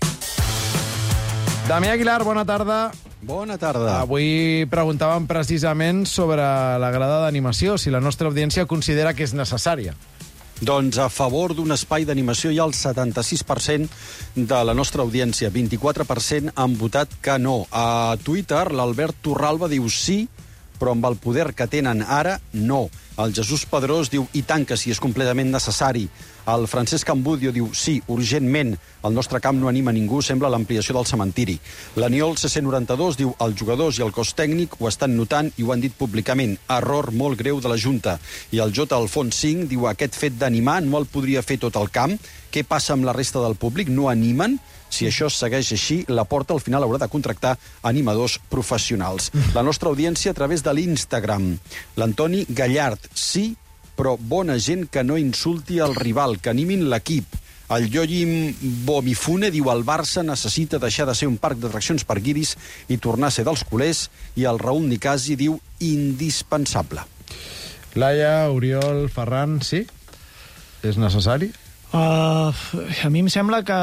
Damià Aguilar, bona tarda. Bona tarda. Avui preguntàvem precisament sobre la grada d'animació, si la nostra audiència considera que és necessària. Doncs a favor d'un espai d'animació hi ha el setanta-sis per cent de la nostra audiència. vint-i-quatre per cent han votat que no. A Twitter, l'Albert Torralba diu sí, però amb el poder que tenen ara, no. El Jesús Pedrós diu i tant que sí, és completament necessari. El Francesc Ambudio diu sí, urgentment. El nostre camp no anima ningú, sembla l'ampliació del cementiri. L'Aniol C C noranta-dos diu els jugadors i el cos tècnic ho estan notant i ho han dit públicament. Error molt greu de la Junta. I el J. Alfons cinc diu aquest fet d'animar no el podria fer tot el camp. Què passa amb la resta del públic? No animen? Si això segueix així, la Porta al final haurà de contractar animadors professionals. La nostra audiència a través de l'Instagram. L'Antoni Gallard, sí, però bona gent que no insulti el rival, que animin l'equip. El Yoyim Bomifune diu el Barça necessita deixar de ser un parc d'atraccions per guiris i tornar a ser dels culers, i el Raúl Nicasi diu indispensable. Laia, Oriol, Ferran, sí? És necessari? Uh, a mi em sembla que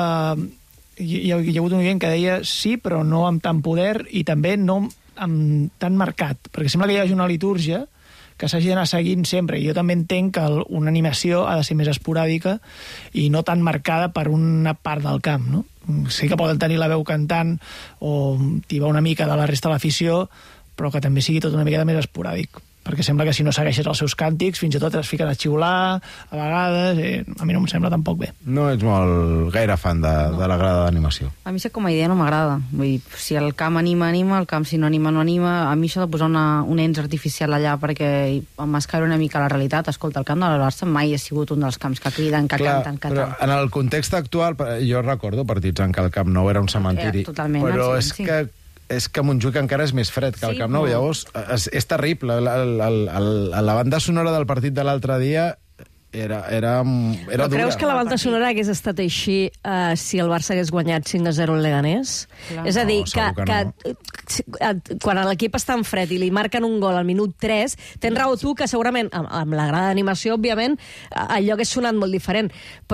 hi ha, hi ha hagut un oient que deia sí, però no amb tant poder i també no amb tant marcat, perquè sembla que hi hagi una litúrgia que s'hagi d'anar seguint sempre. I jo també entenc que el, una animació ha de ser més esporàdica i no tan marcada per una part del camp, no? Sí que poden tenir la veu cantant o tibar una mica de la resta de l'afició, però que també sigui tot una mica més esporàdic, perquè sembla que si no segueixes els seus càntics fins i tot es fiquen a xiular a vegades, eh, a mi no em sembla tampoc bé. No ets molt gaire fan de, no. de la grada d'animació. A mi com a idea no m'agrada. Vull dir, si el camp anima, anima, el camp si no anima, no anima. A mi això de posar una, un ens artificial allà perquè emmascara una mica la realitat. Escolta, el camp de la Barça mai ha sigut un dels camps que criden, que Clar, canten, que però tal. En el context actual, jo recordo partits en què el Camp Nou era un cementiri, Era totalment, però sí, és sí. que és que Montjuïc encara és més fred que el Sí, Camp Nou, però- llavors és, és terrible. La, la, la, la, la banda sonora del partit de l'altre dia era, era, era Però dura. creus que la banda sonora hagués estat així uh, si el Barça hagués guanyat cinc a zero al Leganés? Clar. És a dir, No, que, segur que, que quan l'equip està en fred i li marquen un gol al minut tres, tens raó tu que segurament, amb, amb la grada d'animació, òbviament, el lloc és sonat molt diferent, però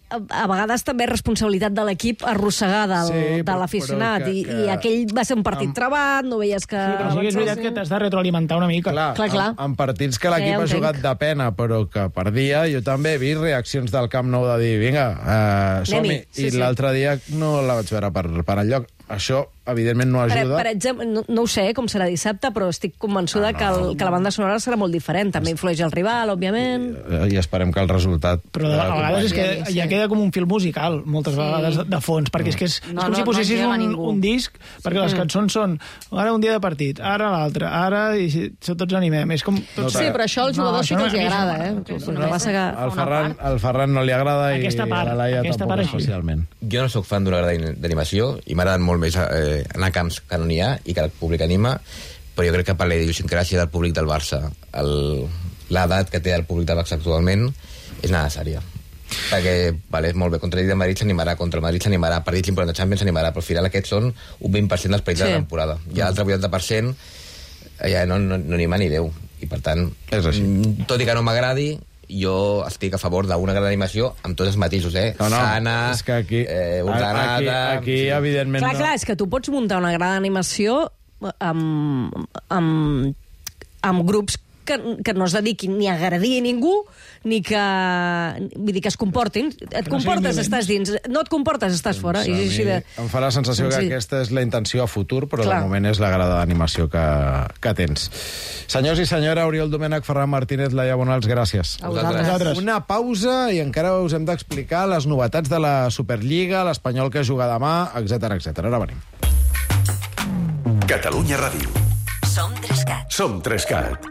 a vegades també responsabilitat de l'equip arrossegar del, Sí, de però- l'aficionat, però que- i, que- i aquell va ser un partit Amb- trebat, no veies que... Sí, però sí que és veritat que t'has de retroalimentar una mica. Clar, Clar, clar. En, en partits que Ja l'equip ho ha jugat entenc. de pena, però que perdia, jo també he vist reaccions del Camp Nou de dir, vinga, uh, som-hi. Anem-hi. Sí, I sí. l'altre dia no la vaig veure per, per enlloc. Això, evidentment, no Per, ajuda. per exemple, no, no ho sé com serà dissabte, però estic convençuda Ah, no. que, el, que la banda sonora serà molt diferent. També influeix el rival, òbviament. Eh, I esperem que el resultat... Però de, a vegades és que Sí. ja queda com un fil musical, moltes Sí. vegades, de, de fons, perquè és que és, No, és com no, si posessis no engega un, ningú. un disc, perquè les cançons són ara un dia de partit, ara l'altre, ara i si, si tots animem. És com... Tots... Sí, però això als No, jugadors sí això que els no- hi a mi això agrada, no- eh? El que passa que... Al Ferran, al Ferran no li agrada i Aquesta part, a la Laia aquesta tampoc part així. especialment. Jo no sóc fan d'una grada d'animació i m'agraden molt més eh, anar a camps que no n'hi ha i que el públic anima, però jo crec que per la idiosincràsia del públic del Barça, el- l'edat que té el públic del Barça actualment és necessària. Perquè, vale, és molt bé, contra el Madrid s'animarà, contra el Madrid s'animarà, partits importants de Champions s'animarà, però al final aquests són un vint per cent dels partits Sí. de la temporada. I l'altre vuitanta per cent ja no, no, no anima ni Déu. I per tant, És així. mm, tot i que no m'agradi, jo estic a favor d'una gran animació amb tots els matisos, eh? No, no, Sana, és que aquí, eh, aquí, ordenada... aquí evidentment... Clar, no. clar, és que tu pots muntar una gran animació amb, amb, amb grups que, que no es dediquin ni a agredir a ningú, ni que... Vull dir, que es comportin. Et no comportes, siguin estàs dins. No et comportes, estàs fora. Doncs I a és així mi de... em fa la sensació que Sí. aquesta és la intenció a futur, però Clar. de moment és la grada d'animació que, que tens. Senyors i senyora, Oriol Domènech, Ferran Martínez, Laia Bonals, gràcies. A vosaltres. Vosaltres. Una pausa i encara us hem d'explicar les novetats de la Superliga, l'Espanyol que juga demà, etcètera, etcètera. Ara venim. Catalunya Ràdio. Som Trescat. Som Trescat.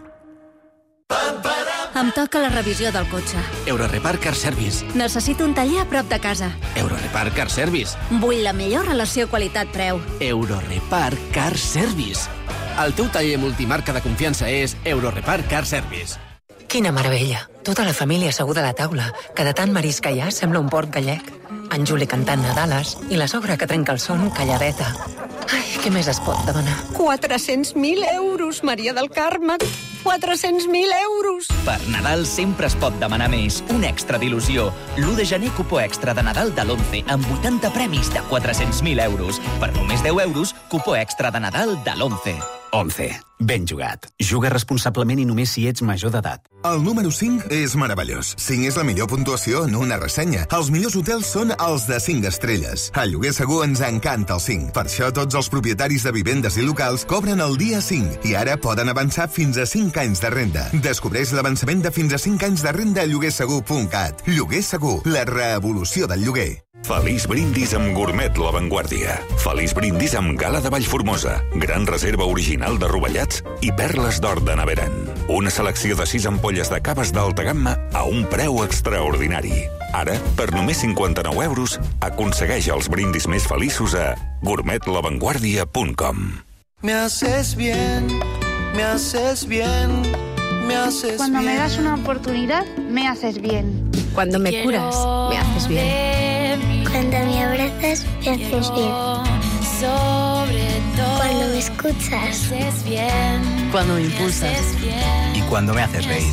Em toca la revisió del cotxe. Eurorepar Car Service. Necessito un taller a prop de casa. Eurorepar Car Service. Vull la millor relació qualitat-preu. Eurorepar Car Service. El teu taller multimarca de confiança és Eurorepar Car Service. Quina meravella. Tota la família asseguda a la taula, que de tant marisc que hi ha sembla un porc gallec. En Juli cantant Nadales i la sogra que trenca el son calladeta. Ai, què més es pot demanar? quatre-cents mil euros, Maria del Carme! quatre-cents mil euros! Per Nadal sempre es pot demanar més. Un extra d'il·lusió. l'u de gener, cupó extra de Nadal de l'Once, amb vuitanta premis de quatre-cents mil euros. Per només deu euros, cupó extra de Nadal de l'Once. Once. Ben jugat. Juga responsablement i només si ets major d'edat. El número cinc és meravellós. cinc és la millor puntuació en una ressenya. Els millors hotels són els de cinc estrelles. A Lloguer Segur ens encanta el cinc. Per això tots els propietaris de vivendes i locals cobren el dia cinc i ara poden avançar fins a cinc anys de renda. Descobreix l'avançament de fins a cinc anys de renda a lloguer segur punt cat. Lloguer Segur, la revolució del lloguer. Feliç brindis amb Gourmet La Vanguardia. Feliç brindis amb gala de Vallformosa. Gran reserva original de rovellats i perles d'or de Naveran. Una selecció de sis ampolles de caves d'alta gamma a un preu extraordinari. Ara, per només cinquanta-nou euros, aconsegueix els brindis més feliços a gourmet la vanguardia punt com. Me haces bien, me haces bien, me haces Cuando bien. me das una oportunidad, me haces bien. Cuando me curas, me haces bien. Cuando me abrazas, me haces bien. Cuando me escuchas, Cuando me impulsas. I cuando me haces reír.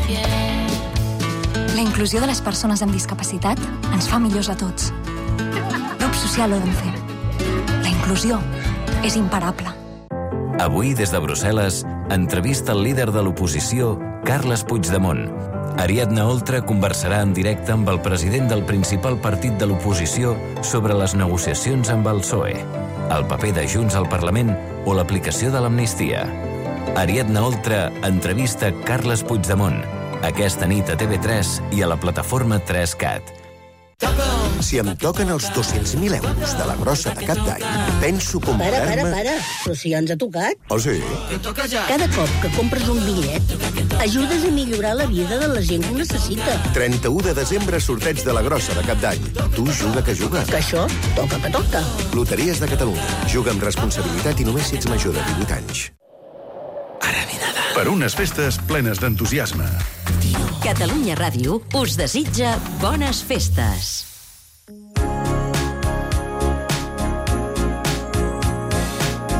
La inclusió de les persones amb discapacitat ens fa millors a tots. Grup Social Once. La inclusió és imparable. Avui, des de Brussel·les, entrevista el líder de l'oposició, Carles Puigdemont. Ariadna Oltra conversarà en directe amb el president del principal partit de l'oposició sobre les negociacions amb el P S O E, el paper de Junts al Parlament o l'aplicació de l'amnistia. Ariadna Oltra entrevista Carles Puigdemont. Aquesta nit a T V tres i a la plataforma tres cat. Si em toquen els dos-cents mil euros de la grossa de cap d'any, penso Para, para, comprar-me... para. Però si ja ens ha tocat. Oh, sí? Cada cop que compres un bitllet, ajudes a millorar la vida de la gent que ho necessita. trenta-u de desembre, sorteig de la grossa de cap d'any. Tu juga que juga. Que això toca que toca. Loteries de Catalunya. Juga amb responsabilitat i només si ets major de divuit anys. Per unes festes plenes d'entusiasme. Catalunya Ràdio us desitja bones festes.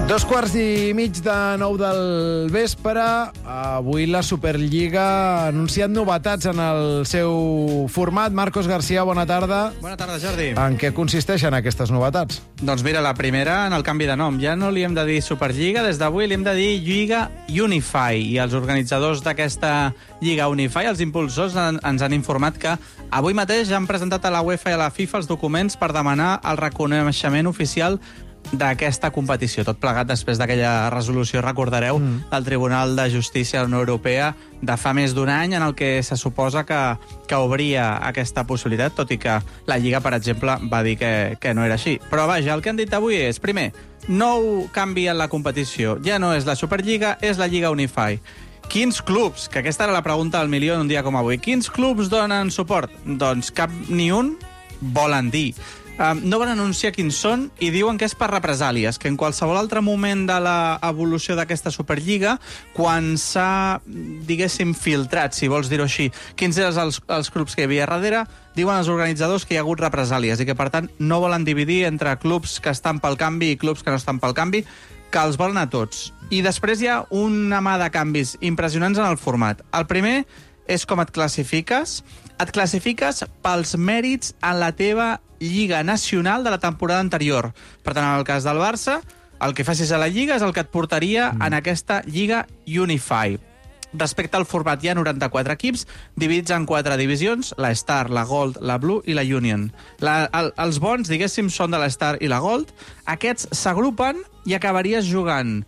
Dos quarts i mig de nou del vespre. Avui la Superliga ha anunciat novetats en el seu format. Marcos García, bona tarda. Bona tarda, Jordi. En què consisteixen aquestes novetats? Doncs mira, la primera, en el canvi de nom. Ja no li hem de dir Superliga, des d'avui li hem de dir Lliga Unify. I els organitzadors d'aquesta Lliga Unify, els impulsors, en, ens han informat que avui mateix han presentat a la UEFA i a la FIFA els documents per demanar el reconeixement oficial d'aquesta competició, tot plegat després d'aquella resolució, recordareu, mm. del Tribunal de Justícia de la Unió Europea de fa més d'un any, en el que se suposa que, que obria aquesta possibilitat, tot i que la Lliga, per exemple, va dir que, que no era així. Però vaja, el que han dit avui és, primer, nou canvi en la competició. Ja no és la Superliga, és la Lliga Unify. Quins clubs, que aquesta era la pregunta del milió en un dia com avui, quins clubs donen suport? Doncs cap ni un volen dir. Um, no van anunciar quins són i diuen que és per represàlies, que en qualsevol altre moment de l'evolució d'aquesta Superliga, quan s'ha, diguéssim, filtrat, si vols dir-ho així, quins eren els, els clubs que hi havia darrere, diuen els organitzadors que hi ha hagut represàlies i que, per tant, no volen dividir entre clubs que estan pel canvi i clubs que no estan pel canvi, que els volen a tots. I després hi ha una mà de canvis impressionants en el format. El primer és com et classifiques. Et classifiques pels mèrits en la teva Lliga Nacional de la temporada anterior. Per tant, en el cas del Barça, el que facis a la Lliga és el que et portaria mm. en aquesta Lliga Unify. Respecte al format, hi ha noranta-quatre equips, dividits en quatre divisions, la Star, la Gold, la Blue i la Union. La, el, els bons, diguéssim, són de la Star i la Gold. Aquests s'agrupen i acabaries jugant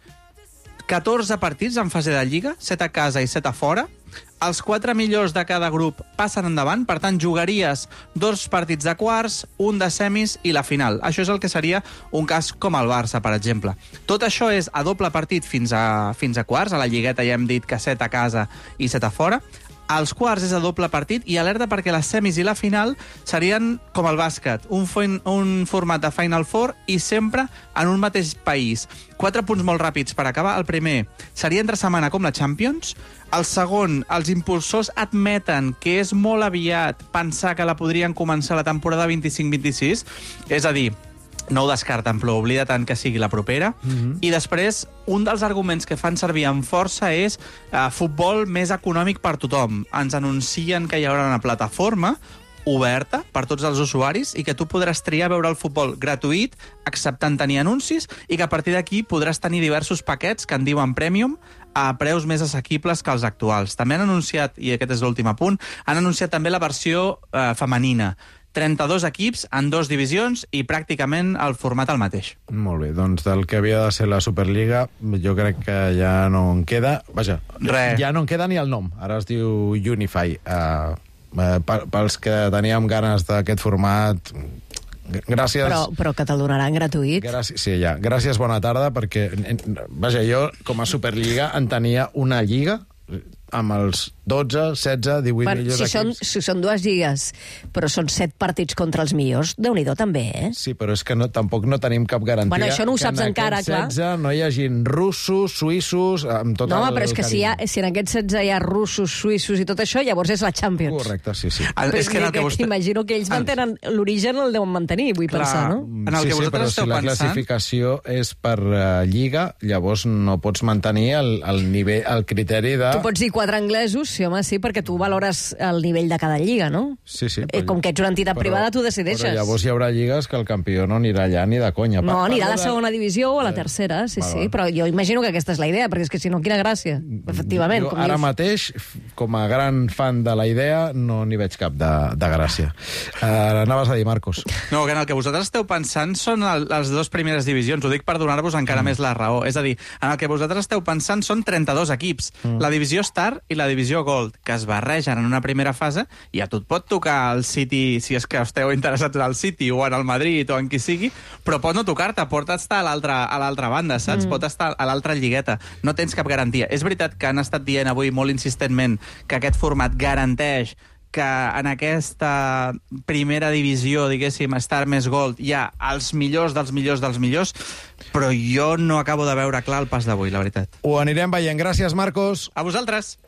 catorze partits en fase de Lliga, set a casa i set a fora. Els quatre millors de cada grup passen endavant, per tant, jugaries dos partits de quarts, un de semis i la final. Això és el que seria un cas com el Barça, per exemple. Tot això és a doble partit fins a, fins a quarts. A la Lligueta ja hem dit que set a casa i set a fora. Als quarts és a doble partit i alerta perquè les semis i la final serien com el bàsquet, un, un format de Final Four i sempre en un mateix país. Quatre punts molt ràpids per acabar. El primer seria entre setmana com la Champions. El segon, els impulsors admeten que és molt aviat pensar que la podrien començar la temporada vint-i-cinc vint-i-sis, és a dir, no ho descarten, però oblida tant que sigui la propera. Mm-hmm. I després, un dels arguments que fan servir amb força és uh, futbol més econòmic per tothom. Ens anuncien que hi haurà una plataforma oberta per tots els usuaris i que tu podràs triar veure el futbol gratuït, acceptant tenir anuncis, i que a partir d'aquí podràs tenir diversos paquets que en diuen Premium a preus més assequibles que els actuals. També han anunciat, i aquest és l'últim apunt, han anunciat també la versió uh, femenina. trenta-dos equips en dos divisions i pràcticament el format el mateix. Molt bé, doncs del que havia de ser la Superliga jo crec que ja no en queda... Vaja, Re. ja no en queda ni el nom. Ara es diu Unify. Uh, uh, pels que teníem ganes d'aquest format... Gràcies. Però, però que te'l donaran gratuït. Gràcies, sí, ja. Gràcies, bona tarda, perquè, vaja, jo com a Superliga en tenia una lliga amb els dotze, setze, divuit bueno, millors si equips. Són, si són dues lligues, però són set partits contra els millors, Déu-n'hi-do també, eh? Sí, però és que no, tampoc no tenim cap garantia bueno, això no ho que saps en encara, aquests setze clar. No hi hagin russos, suïssos, amb tot no, el... No, però és que si, ha, si en aquests setze hi ha russos, suïssos i tot això, llavors és la Champions. Correcte, sí, sí. El, és que, que, que vostè... Imagino que ells mantenen l'origen, el deuen mantenir, vull clar, pensar, no? En el sí, que sí, però si la pensant... classificació és per uh, lliga, llavors no pots mantenir el, el, nivell, el criteri de... Tu pots dir quatre anglesos, sí, home, sí, perquè tu valores el nivell de cada lliga, no? Sí, sí. Eh, com que ets una entitat però, privada, tu decideixes. Però llavors hi haurà lligues que el campió no anirà allà ni de conya. No, pa, anirà a la de... segona divisió o a la tercera, sí, va, sí. Va. Però jo imagino que aquesta és la idea, perquè és que si no, quina gràcia. Efectivament. Jo com ara dius... mateix, com a gran fan de la idea, no n'hi veig cap de, de gràcia. Uh, anaves a dir, Marcos. No, que en el que vosaltres esteu pensant són el, les dues primeres divisions. Ho dic per donar-vos encara mm. més la raó. És a dir, en el que vosaltres esteu pensant són trenta-dos equips. Mm. La divisió Star i la divisió Gold, que es barregen en una primera fase, i a tu et pot tocar el City, si és que esteu interessats en el City o en el Madrid o en qui sigui, però pot no tocar-te, pot estar a l'altra a l'altra banda, saps? Mm. Pot estar a l'altra lligueta. No tens cap garantia. És veritat que han estat dient avui molt insistentment que aquest format garanteix que en aquesta primera divisió, diguéssim, Star més Gold, hi ha els millors dels millors dels millors, però jo no acabo de veure clar el pas d'avui, la veritat. Ho anirem veient. Gràcies, Marcos. A vosaltres.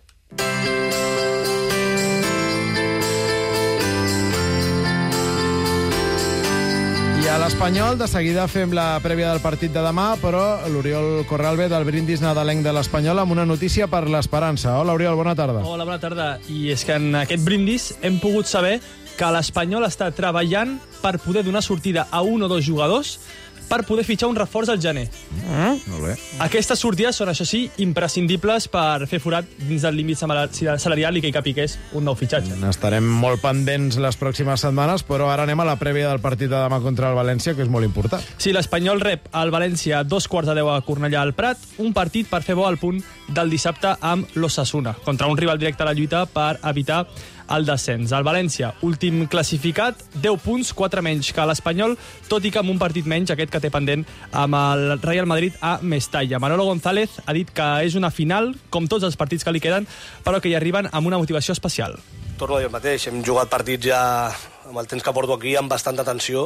I a l'Espanyol, de seguida fem la prèvia del partit de demà, però l'Oriol Corralbe del brindis nadalenc de l'Espanyol amb una notícia per l'Esperança. Hola, Oriol, bona tarda. Hola, bona tarda. I és que en aquest brindis hem pogut saber que l'Espanyol està treballant per poder donar sortida a un o dos jugadors per poder fitxar un reforç al gener. Mm, molt bé. Aquestes sortides són, això sí, imprescindibles per fer forat dins del límit salarial i que hi capiqués un nou fitxatge. Estarem molt pendents les pròximes setmanes, però ara anem a la prèvia del partit de demà contra el València, que és molt important. Sí, l'Espanyol rep al València a dos quarts de deu a Cornellà al Prat, un partit per fer bo al punt del dissabte amb l'Osasuna, contra un rival directe a la lluita per evitar el descens. El València, últim classificat, deu punts, quatre menys que l'Espanyol, tot i que amb un partit menys, aquest que té pendent amb el Real Madrid a Mestalla. Manolo González ha dit que és una final, com tots els partits que li queden, però que hi arriben amb una motivació especial. Torno a dir el mateix, hem jugat partits ja amb el temps que porto aquí amb bastanta tensió,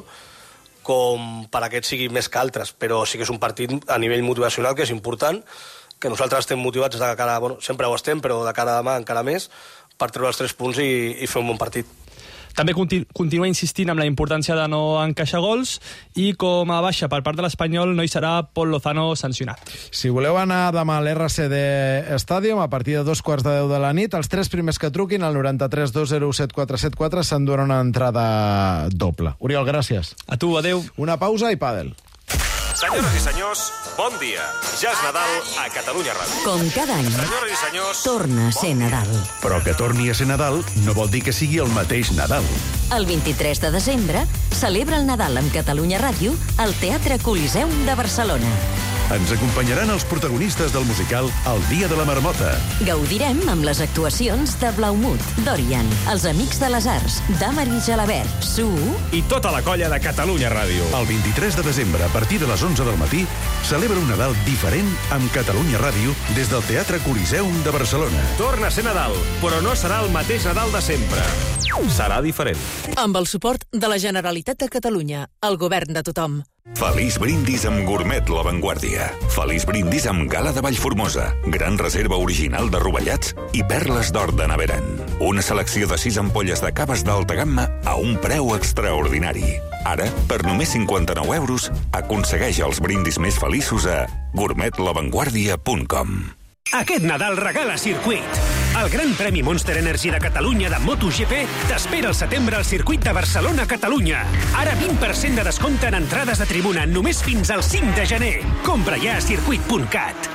com per aquest sigui més que altres, però sí que és un partit a nivell motivacional que és important, que nosaltres estem motivats de cara, bueno, sempre ho estem, però de cara a demà encara més, per treure els tres punts i, i fer un bon partit. També continu continua insistint amb la importància de no encaixar gols i com a baixa per part de l'Espanyol no hi serà Pol Lozano sancionat. Si voleu anar demà a l'R C D Stadium a partir de dos quarts de deu de la nit, els tres primers que truquin al noranta-tres dos zero set quatre set quatre s'enduran una entrada doble. Oriol, gràcies. A tu, adeu. Una pausa i pàdel. Senyores i senyors, bon dia. Ja és Nadal a Catalunya Ràdio. Com cada any, Senyores i senyors, torna a ser Nadal. Però que torni a ser Nadal no vol dir que sigui el mateix Nadal. El vint-i-tres de desembre celebra el Nadal amb Catalunya Ràdio al Teatre Coliseum de Barcelona. Ens acompanyaran els protagonistes del musical El dia de la marmota. Gaudirem amb les actuacions de Blaumut, Dorian, Els Amics de les Arts, Dàmar i Gelabert, Su... I tota la colla de Catalunya Ràdio. El vint-i-tres de desembre, a partir de les onze del matí, celebra un Nadal diferent amb Catalunya Ràdio des del Teatre Coliseum de Barcelona. Torna a ser Nadal, però no serà el mateix Nadal de sempre. Serà diferent. Amb el suport de la Generalitat de Catalunya, el govern de tothom. Feliç brindis amb Gourmet La Vanguardia. Feliç brindis amb Gala de Vallformosa. Gran reserva original de rovellats i perles d'or de Naveran. Una selecció de sis ampolles de caves d'alta gamma a un preu extraordinari. Ara, per només cinquanta-nou euros, aconsegueix els brindis més feliços a gourmet la vanguardia punt com. Aquest Nadal regala Circuit. El Gran Premi Monster Energy de Catalunya de MotoGP t'espera al setembre al circuit de Barcelona-Catalunya. Ara vint per cent de descompte en entrades de tribuna només fins al cinc de gener. Compra ja a circuit punt cat.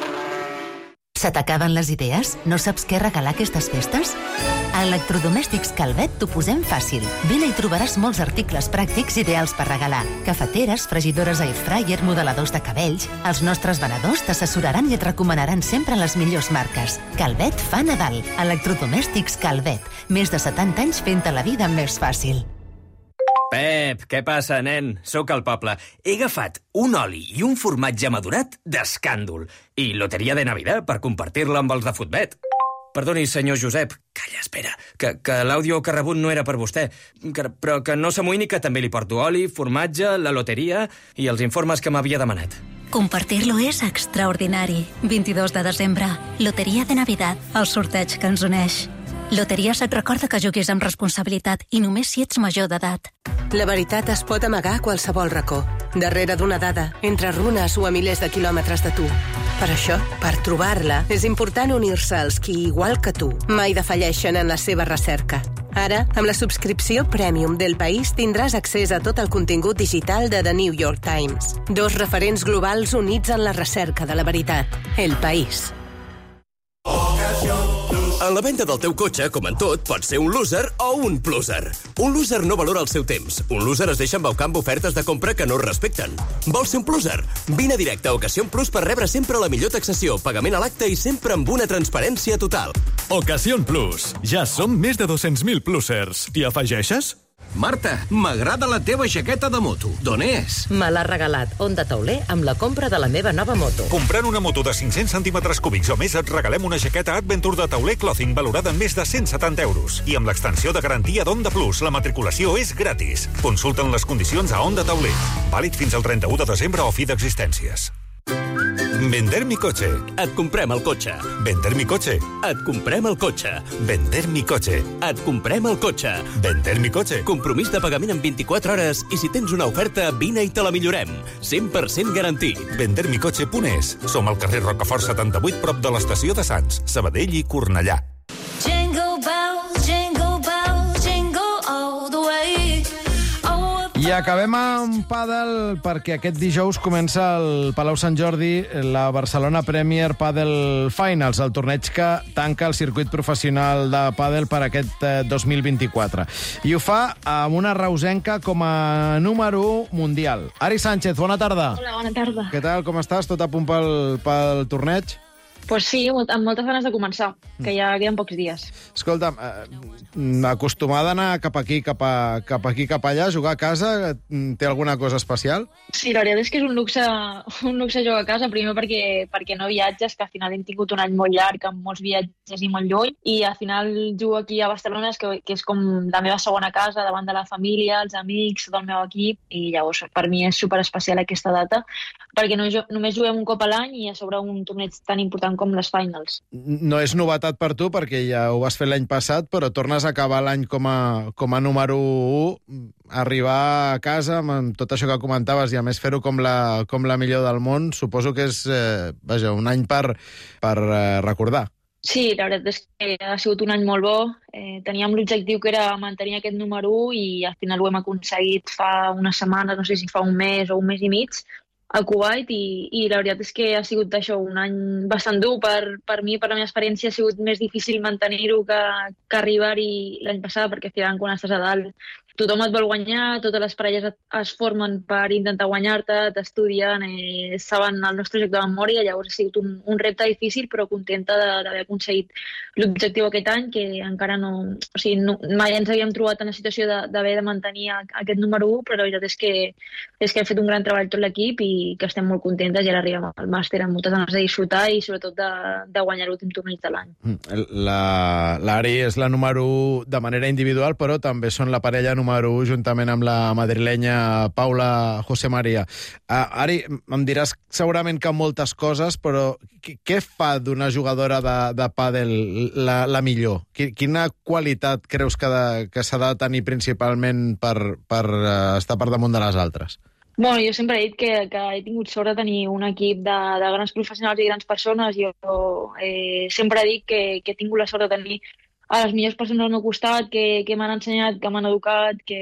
Se t'acaben les idees? No saps què regalar aquestes festes? A Electrodomèstics Calvet t'ho posem fàcil. Vine i trobaràs molts articles pràctics ideals per regalar. Cafeteres, fregidores air fryer, modeladors de cabells... Els nostres venedors t'assessoraran i et recomanaran sempre les millors marques. Calvet fa Nadal. Electrodomèstics Calvet. Més de setanta anys fent-te la vida més fàcil. Pep, què passa, nen? Sóc al poble. He agafat un oli i un formatge madurat d'escàndol i loteria de Navidad per compartir-la amb els de Futbet. Perdoni, senyor Josep. Calla, espera, que, que l'àudio que ha rebut no era per vostè, que, però que no s'amoïni que també li porto oli, formatge, la loteria i els informes que m'havia demanat. Compartir-lo és extraordinari. vint-i-dos de desembre, loteria de Navidad, el sorteig que ens uneix. Loteries et recorda que juguis amb responsabilitat i només si ets major d'edat. La veritat es pot amagar a qualsevol racó, darrere d'una dada, entre runes o a milers de quilòmetres de tu. Per això, per trobar-la, és important unir-se als qui, igual que tu, mai defalleixen en la seva recerca. Ara, amb la subscripció Premium del País tindràs accés a tot el contingut digital de The New York Times. Dos referents globals units en la recerca de la veritat. El País. En la venda del teu cotxe, com en tot, pots ser un loser o un pluser. Un loser no valora el seu temps. Un loser es deixa embaucar amb ofertes de compra que no es respecten. Vols ser un pluser? Vine directe a Ocasión Plus per rebre sempre la millor taxació, pagament a l'acte i sempre amb una transparència total. Ocasión Plus. Ja som més de dos-cents mil plusers. T'hi afegeixes? Marta, m'agrada la teva jaqueta de moto. D'on és? Me l'ha regalat Onda Tauler amb la compra de la meva nova moto. Comprant una moto de cinc-cents centímetres cúbics o més et regalem una jaqueta Adventure de Tauler Clothing valorada en més de cent setanta euros. I amb l'extensió de garantia d'Onda Plus, la matriculació és gratis. Consulten les condicions a Onda Tauler. Vàlid fins al trenta-u de desembre o fi d'existències. Vender mi coche. Et comprem el cotxe. Vender mi coche. Et comprem el cotxe. Vender mi coche. Et comprem el cotxe. Vender mi coche. Compromís de pagament en vint-i-quatre hores i si tens una oferta, vine i te la millorem. cent per cent garantit. vender mi coche punt es. Som al carrer Rocafort setanta-vuit, prop de l'estació de Sants, Sabadell i Cornellà. Jingle bells, jingle bells, jingle all the way. I acabem amb pàdel perquè aquest dijous comença el Palau Sant Jordi la Barcelona Premier Padel Finals, el torneig que tanca el circuit professional de pàdel per aquest dos mil vint-i-quatre. I ho fa amb una reusenca com a número u mundial. Ari Sánchez, bona tarda. Hola, bona tarda. Què tal, com estàs? Tot a punt pel, pel torneig? Pues sí, amb moltes ganes de començar, que ja queden pocs dies. Escolta'm, eh, acostumada a anar cap aquí, cap, a, cap aquí, cap allà, jugar a casa, té alguna cosa especial? Sí, la veritat és que és un luxe, un luxe jugar a casa, primer perquè, perquè no viatges, que al final hem tingut un any molt llarg, amb molts viatges i molt lluny, i al final jugo aquí a Barcelona, que, que és com la meva segona casa, davant de la família, els amics, del meu equip, i llavors per mi és superespecial aquesta data, perquè no, només juguem un cop a l'any i a sobre un torneig tan important com les finals. No és novetat per tu, perquè ja ho vas fer l'any passat, però tornes a acabar l'any com a, com a número u, arribar a casa amb tot això que comentaves i a més fer-ho com la, com la millor del món, suposo que és eh, vaja, un any per, per eh, recordar. Sí, la veritat és que ha sigut un any molt bo. Eh, teníem l'objectiu que era mantenir aquest número u i al final ho hem aconseguit fa una setmana, no sé si fa un mes o un mes i mig, a Kuwait, i, i la veritat és que ha sigut això, un any bastant dur per, per mi, per la meva experiència. Ha sigut més difícil mantenir-ho que, que arribar-hi l'any passat, perquè al final quan estàs a dalt tothom et vol guanyar, totes les parelles et, es formen per intentar guanyar-te, t'estudien, eh, saben el nostre joc de memòria, llavors ha sigut un, un repte difícil, però contenta d'haver aconseguit l'objectiu aquest any, que encara no... O sigui, no, mai ens havíem trobat en la situació d'haver de, de mantenir aquest número u, però la veritat és que, és que hem fet un gran treball tot l'equip i que estem molt contentes i ara arribem al màster amb moltes ganes de disfrutar i sobretot de, de guanyar l'últim torneig de l'any. L'Ari és la número u de manera individual, però també són la parella número u juntament amb la madrilenya Paula José María. Uh, Ari, em diràs segurament que moltes coses, però què fa d'una jugadora de, de pàdel la, la millor? Quina qualitat creus que, de, que s'ha de tenir principalment per, per uh, estar per damunt de les altres? Bueno, jo sempre he dit que, que he tingut sort de tenir un equip de, de grans professionals i grans persones. Jo eh, sempre dic que, que he tingut la sort de tenir a les millors persones al meu costat, que, que m'han ensenyat, que m'han educat, que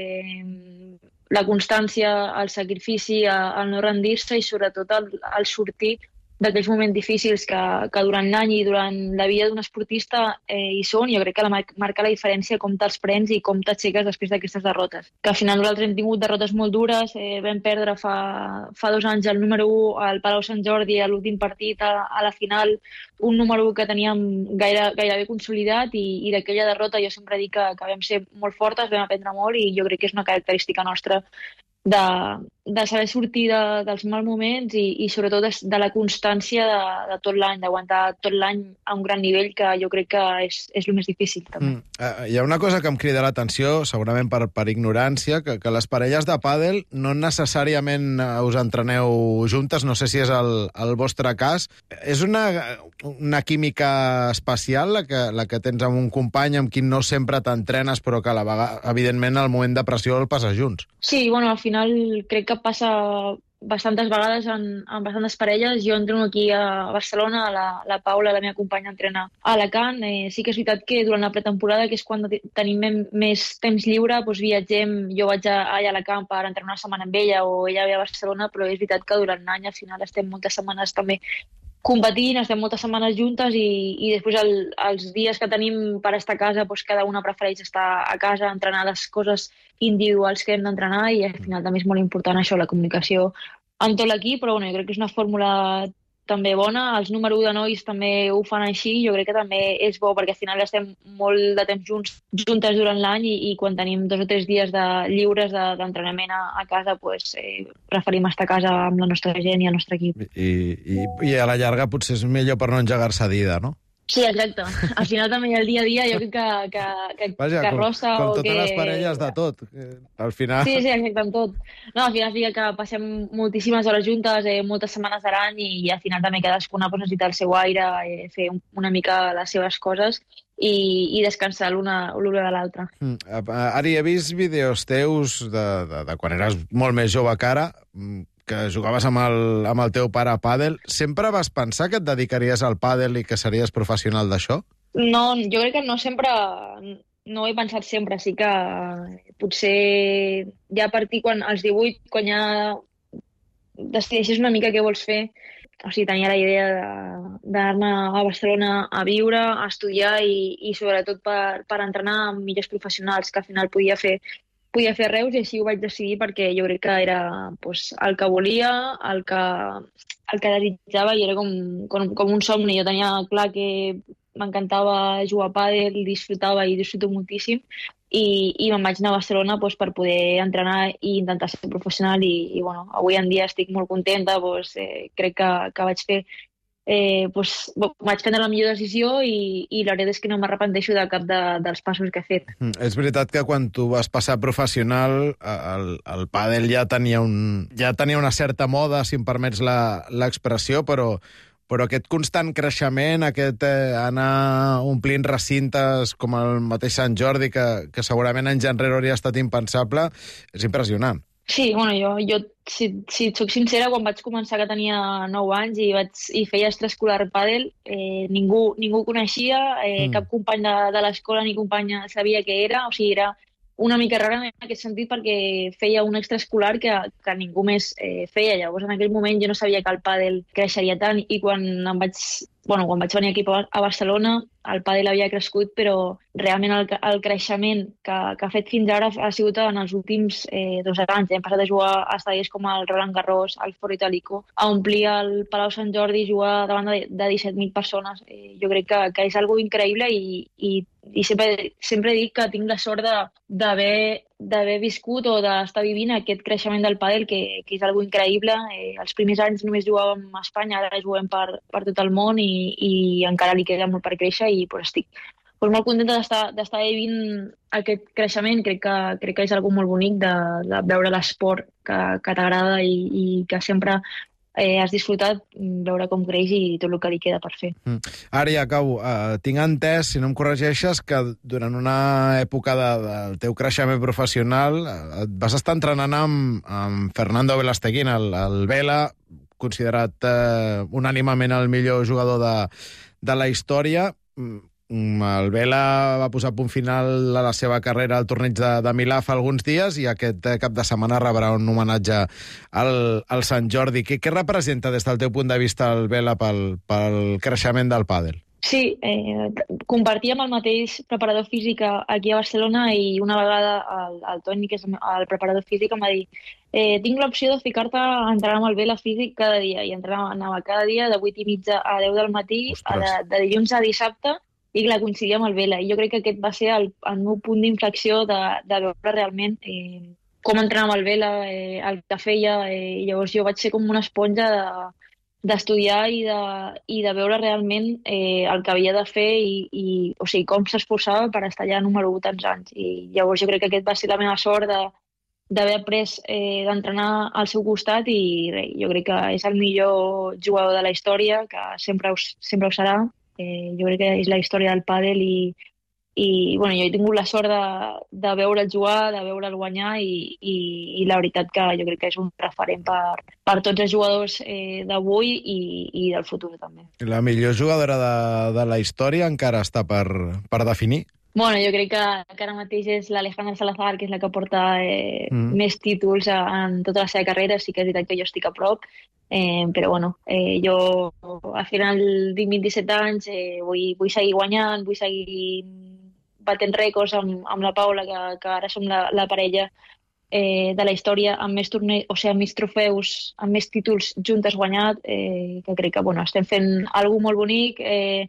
la constància, el sacrifici, el no rendir-se i sobretot el, el sortir d'aquells moments difícils que, que durant l'any i durant la vida d'un esportista eh, hi són. Jo crec que la marca la diferència com te'ls prens i com t'aixeques després d'aquestes derrotes. Que al final nosaltres hem tingut derrotes molt dures, eh, vam perdre fa, fa dos anys el número u al Palau Sant Jordi, a l'últim partit, a, a la final, un número u que teníem gaire, gairebé consolidat i, i d'aquella derrota jo sempre dic que, que vam ser molt fortes, vam aprendre molt i jo crec que és una característica nostra de, de saber sortir de, dels mals moments i, i sobretot de, de la constància de, de tot l'any, d'aguantar tot l'any a un gran nivell, que jo crec que és, és el més difícil també. Mm. Uh, hi ha una cosa que em crida l'atenció, segurament per, per ignorància, que, que les parelles de pàdel no necessàriament us entreneu juntes, no sé si és el, el vostre cas. És una, una química especial la que, la que tens amb un company amb qui no sempre t'entrenes, però que a la vegada, evidentment, al moment de pressió el passes junts. Sí, bueno, al final crec que passa bastantes vegades en, en bastantes parelles. Jo entreno aquí a Barcelona, la, la Paula, la meva companya, entrena a Alacant. Eh, sí que és veritat que durant la pretemporada, que és quan tenim més temps lliure, doncs viatgem, jo vaig a, a Alacant per entrenar una setmana amb ella o ella ve a Barcelona, però és veritat que durant l'any al final estem moltes setmanes també competint, estem moltes setmanes juntes i, i després el, els dies que tenim per estar a casa, doncs cada una prefereix estar a casa, entrenar les coses individuals que hem d'entrenar i al final també és molt important això, la comunicació amb tot l'equip, però bueno, jo crec que és una fórmula també bona. Els número u de nois també ho fan així, jo crec que també és bo perquè al final estem molt de temps junts, juntes durant l'any i, i quan tenim dos o tres dies de, lliures d'entrenament de, a, a casa, pues, eh, preferim estar a casa amb la nostra gent i el nostre equip. I, i, i a la llarga potser és millor per no engegar-se a dida, no? Sí, exacte. Al final també el dia a dia jo crec que, que, que, Vaja, que com, rossa com o totes que... les parelles de tot. eh, Al final... Sí, sí, exacte, amb tot. No, al final sí que passem moltíssimes hores juntes, eh, moltes setmanes de l'any i, i al final també cadascuna pues, necessita el seu aire, eh, fer un, una mica les seves coses i, i descansar l'una l'una de l'altra. Mm. a- Ari, he vist vídeos teus de, de, de quan eres molt més jove que ara, mm, que jugaves amb el, amb el teu pare a pàdel. Sempre vas pensar que et dedicaries al pàdel i que series professional d'això? No, jo crec que no sempre, no ho he pensat sempre, sí que potser ja a partir quan, als divuit, quan ja decideixes una mica què vols fer, o sigui, tenia la idea de- d'anar-me a Barcelona a viure, a estudiar i, i sobretot per, per entrenar amb millors professionals, que al final podia fer podia fer a Reus i així ho vaig decidir perquè jo crec que era pues, el que volia, el que, el que desitjava i era com, com, com un somni. Jo tenia clar que m'encantava jugar a pàdel, disfrutava i disfruto moltíssim i, i me'n vaig anar a Barcelona pues, per poder entrenar i intentar ser professional i, i bueno, avui en dia estic molt contenta, pues, eh, crec que, que vaig fer Eh, pues, vaig prendre la millor decisió i, i la veritat és que no m'arrepenteixo de cap de, dels passos que he fet. Mm, és veritat que quan tu vas passar professional, el, el pàdel ja tenia, un, ja tenia una certa moda, si em permets la- l'expressió, però, però aquest constant creixement, aquest eh, anar omplint recintes com el mateix Sant Jordi, que, que segurament anys enrere hauria estat impensable, és impressionant. Sí, bueno, jo, jo si, si et soc sincera, quan vaig començar que tenia nou anys i, vaig, i feia extraescolar pàdel, eh, ningú, ningú ho coneixia, eh, Mm. cap company de, de l'escola ni companya sabia què era, o sigui, era una mica rara en aquest sentit perquè feia un extraescolar que, que ningú més eh, feia. Llavors, en aquell moment jo no sabia que el pàdel creixeria tant i quan em vaig, bueno, quan vaig venir aquí a Barcelona el pàdel havia crescut, però realment el, el creixement que, que ha fet fins ara ha sigut en els últims eh, dos anys. Hem passat a jugar a estadis com el Roland Garros, el Foro Italico, a omplir el Palau Sant Jordi i jugar davant de, de disset mil persones. Eh, jo crec que, que és algo increïble i, i, i sempre, sempre dic que tinc la sort de- d'haver d'haver viscut o d'estar vivint aquest creixement del pàdel, que, que és algo increïble. Eh, els primers anys només jugàvem a Espanya, ara juguem per, per tot el món i, i encara li queda molt per créixer i pues, estic pues, molt contenta d'estar d'estar vivint aquest creixement. Crec que, crec que és algo molt bonic de, de veure l'esport que, que t'agrada i, i que sempre eh, has disfrutat, veure com creix i tot el que li queda per fer. Mm. Ara ja acabo. Uh, tinc entès, si no em corregeixes, que durant una època de, del teu creixement professional uh, et vas estar entrenant amb, amb Fernando Velasteguín, el, el Vela, considerat uh, unànimament el millor jugador de, de la història. Mm, El Vela va posar punt final a la seva carrera al torneig de, de Milà fa alguns dies i aquest eh, cap de setmana rebrà un homenatge al, al Sant Jordi. Què, què representa des del teu punt de vista el Vela pel, pel creixement del pàdel? Sí, eh, compartíem el mateix preparador físic aquí a Barcelona i una vegada el, el Toni, que és el preparador físic, em va dir eh, tinc l'opció de ficar-te a entrenar amb el Vela físic cada dia. I entrenava, anava cada dia de vuit i mitja a deu del matí, a de, de dilluns a dissabte, i clar, coincidia amb el Vela. I jo crec que aquest va ser el, el meu punt d'inflexió de, de veure realment eh, com entrenava el Vela, eh, el que feia. Eh, llavors jo vaig ser com una esponja de, d'estudiar i de, i de veure realment eh, el que havia de fer i, i o sigui, com s'esforçava per estar allà número u tants anys. I llavors jo crec que aquest va ser la meva sort de, d'haver après eh, d'entrenar al seu costat i re, jo crec que és el millor jugador de la història, que sempre ho, sempre ho serà. Eh, jo crec que és la història del pàdel i, i bueno, jo he tingut la sort de, de veure'l jugar, de veure'l guanyar i, i, i la veritat que jo crec que és un referent per, per tots els jugadors eh, d'avui i, i del futur també. La millor jugadora de, de la història encara està per, per definir? Bueno, jo crec que, que ara mateix és l'Alejandra Salazar, que és la que porta eh, Mm. més títols a, en tota la seva carrera. Sí que és veritat que jo estic a prop, eh, però bueno, eh, jo al final tinc vint-i-set anys, eh, vull, vull seguir guanyant, vull seguir batent rècords amb, amb la Paula, que, que ara som la, la parella eh, de la història amb més torneigs, o sigui, amb més trofeus, amb més títols juntes guanyat, eh, que crec que bueno, estem fent alguna molt bonic. Eh,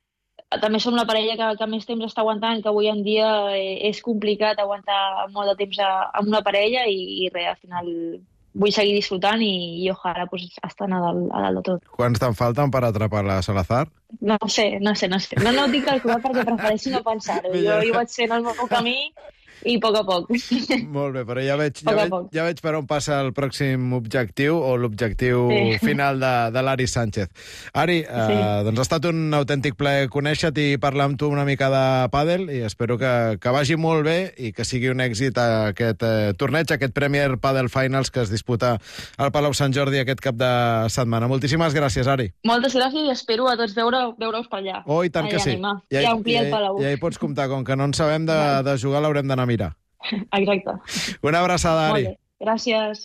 també som la parella que, que més temps està aguantant, que avui en dia eh, és complicat aguantar molt de temps a, amb una parella i, i res, al final vull seguir disfrutant i, i ojalà pues, estar a dalt, a dalt de tot. Quants te'n falten per atrapar la Salazar? No sé, no sé, no sé. No, no ho tinc calculat perquè prefereixo no pensar-ho. Jo, jo vaig fent el meu camí i a poc a poc. Molt bé, però ja veig, ja Poc a veig, poc. ja veig per on passa el pròxim objectiu o l'objectiu Sí. final de, de l'Ari Sánchez. Ari, Sí. eh, doncs ha estat un autèntic plaer conèixer-te i parlar amb tu una mica de pàdel i espero que, que vagi molt bé i que sigui un èxit aquest eh, torneig, aquest Premier Padel Finals que es disputa al Palau Sant Jordi aquest cap de setmana. Moltíssimes gràcies, Ari. Moltes gràcies i espero a tots veure, veure-us per allà. Oh, i tant Allà que sí. animar. Ja, I ja, omplir el Palau. ja hi pots comptar, com que no en sabem de, de jugar l'haurem d'anar a mirar. Exacte. Una abraçada, Ari. Molt bé. Gràcies.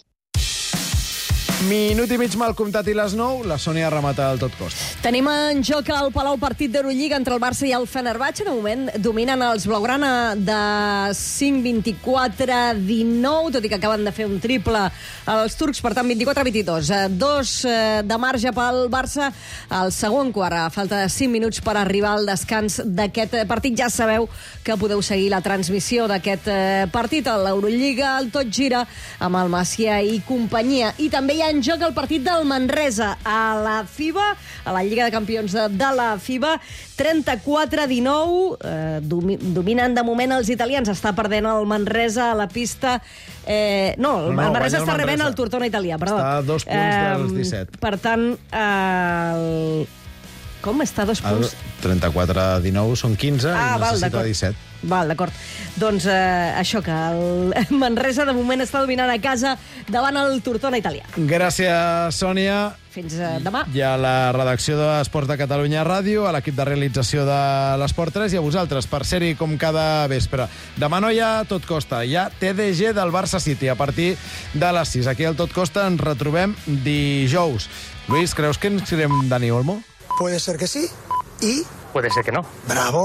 Minut i mig mal comptat i les nou, la Sònia remata el tot costa. Tenim en joc al Palau partit d'Eurolliga entre el Barça i el Fenerbahçe. De moment dominen els blaugrana de cinc vint-i-quatre dinou, tot i que acaben de fer un triple els turcs, per tant vint-i-quatre vint-i-dos. Dos de marge pel Barça al segon quart, a falta de cinc minuts per arribar al descans d'aquest partit. Ja sabeu que podeu seguir la transmissió d'aquest partit a l'Eurolliga, el Tot Gira, amb el Macià i companyia. I també hi ha en joc el partit del Manresa a la FIBA, a la Lliga de Campions de, de la FIBA, trenta-quatre dinou, eh, domi, dominen de moment els italians, està perdent el Manresa a la pista, eh, no, el, No, el Manresa guanya el està rebent Manresa. el Tortona italià, perdó. Està a dos punts dels disset. Per tant, eh, el... com està a dos El punts? trenta-quatre dinou són quinze Ah, i val, necessita d'acord. disset. Val, d'acord. Doncs eh, això, que el Manresa de moment està dominant a casa davant el Tortona italià. Gràcies, Sònia. Fins eh, demà. I a la redacció d'Esports de Catalunya Ràdio, a l'equip de realització de l'Esport tres i a vosaltres per ser-hi com cada vespre. Demà no hi ha Tot Costa, hi ha T D G del Barça City a partir de les sis. Aquí al Tot Costa ens retrobem dijous. Luis, creus que ens direm Dani Olmo? Puede ser que sí y... Puede ser que no. Bravo.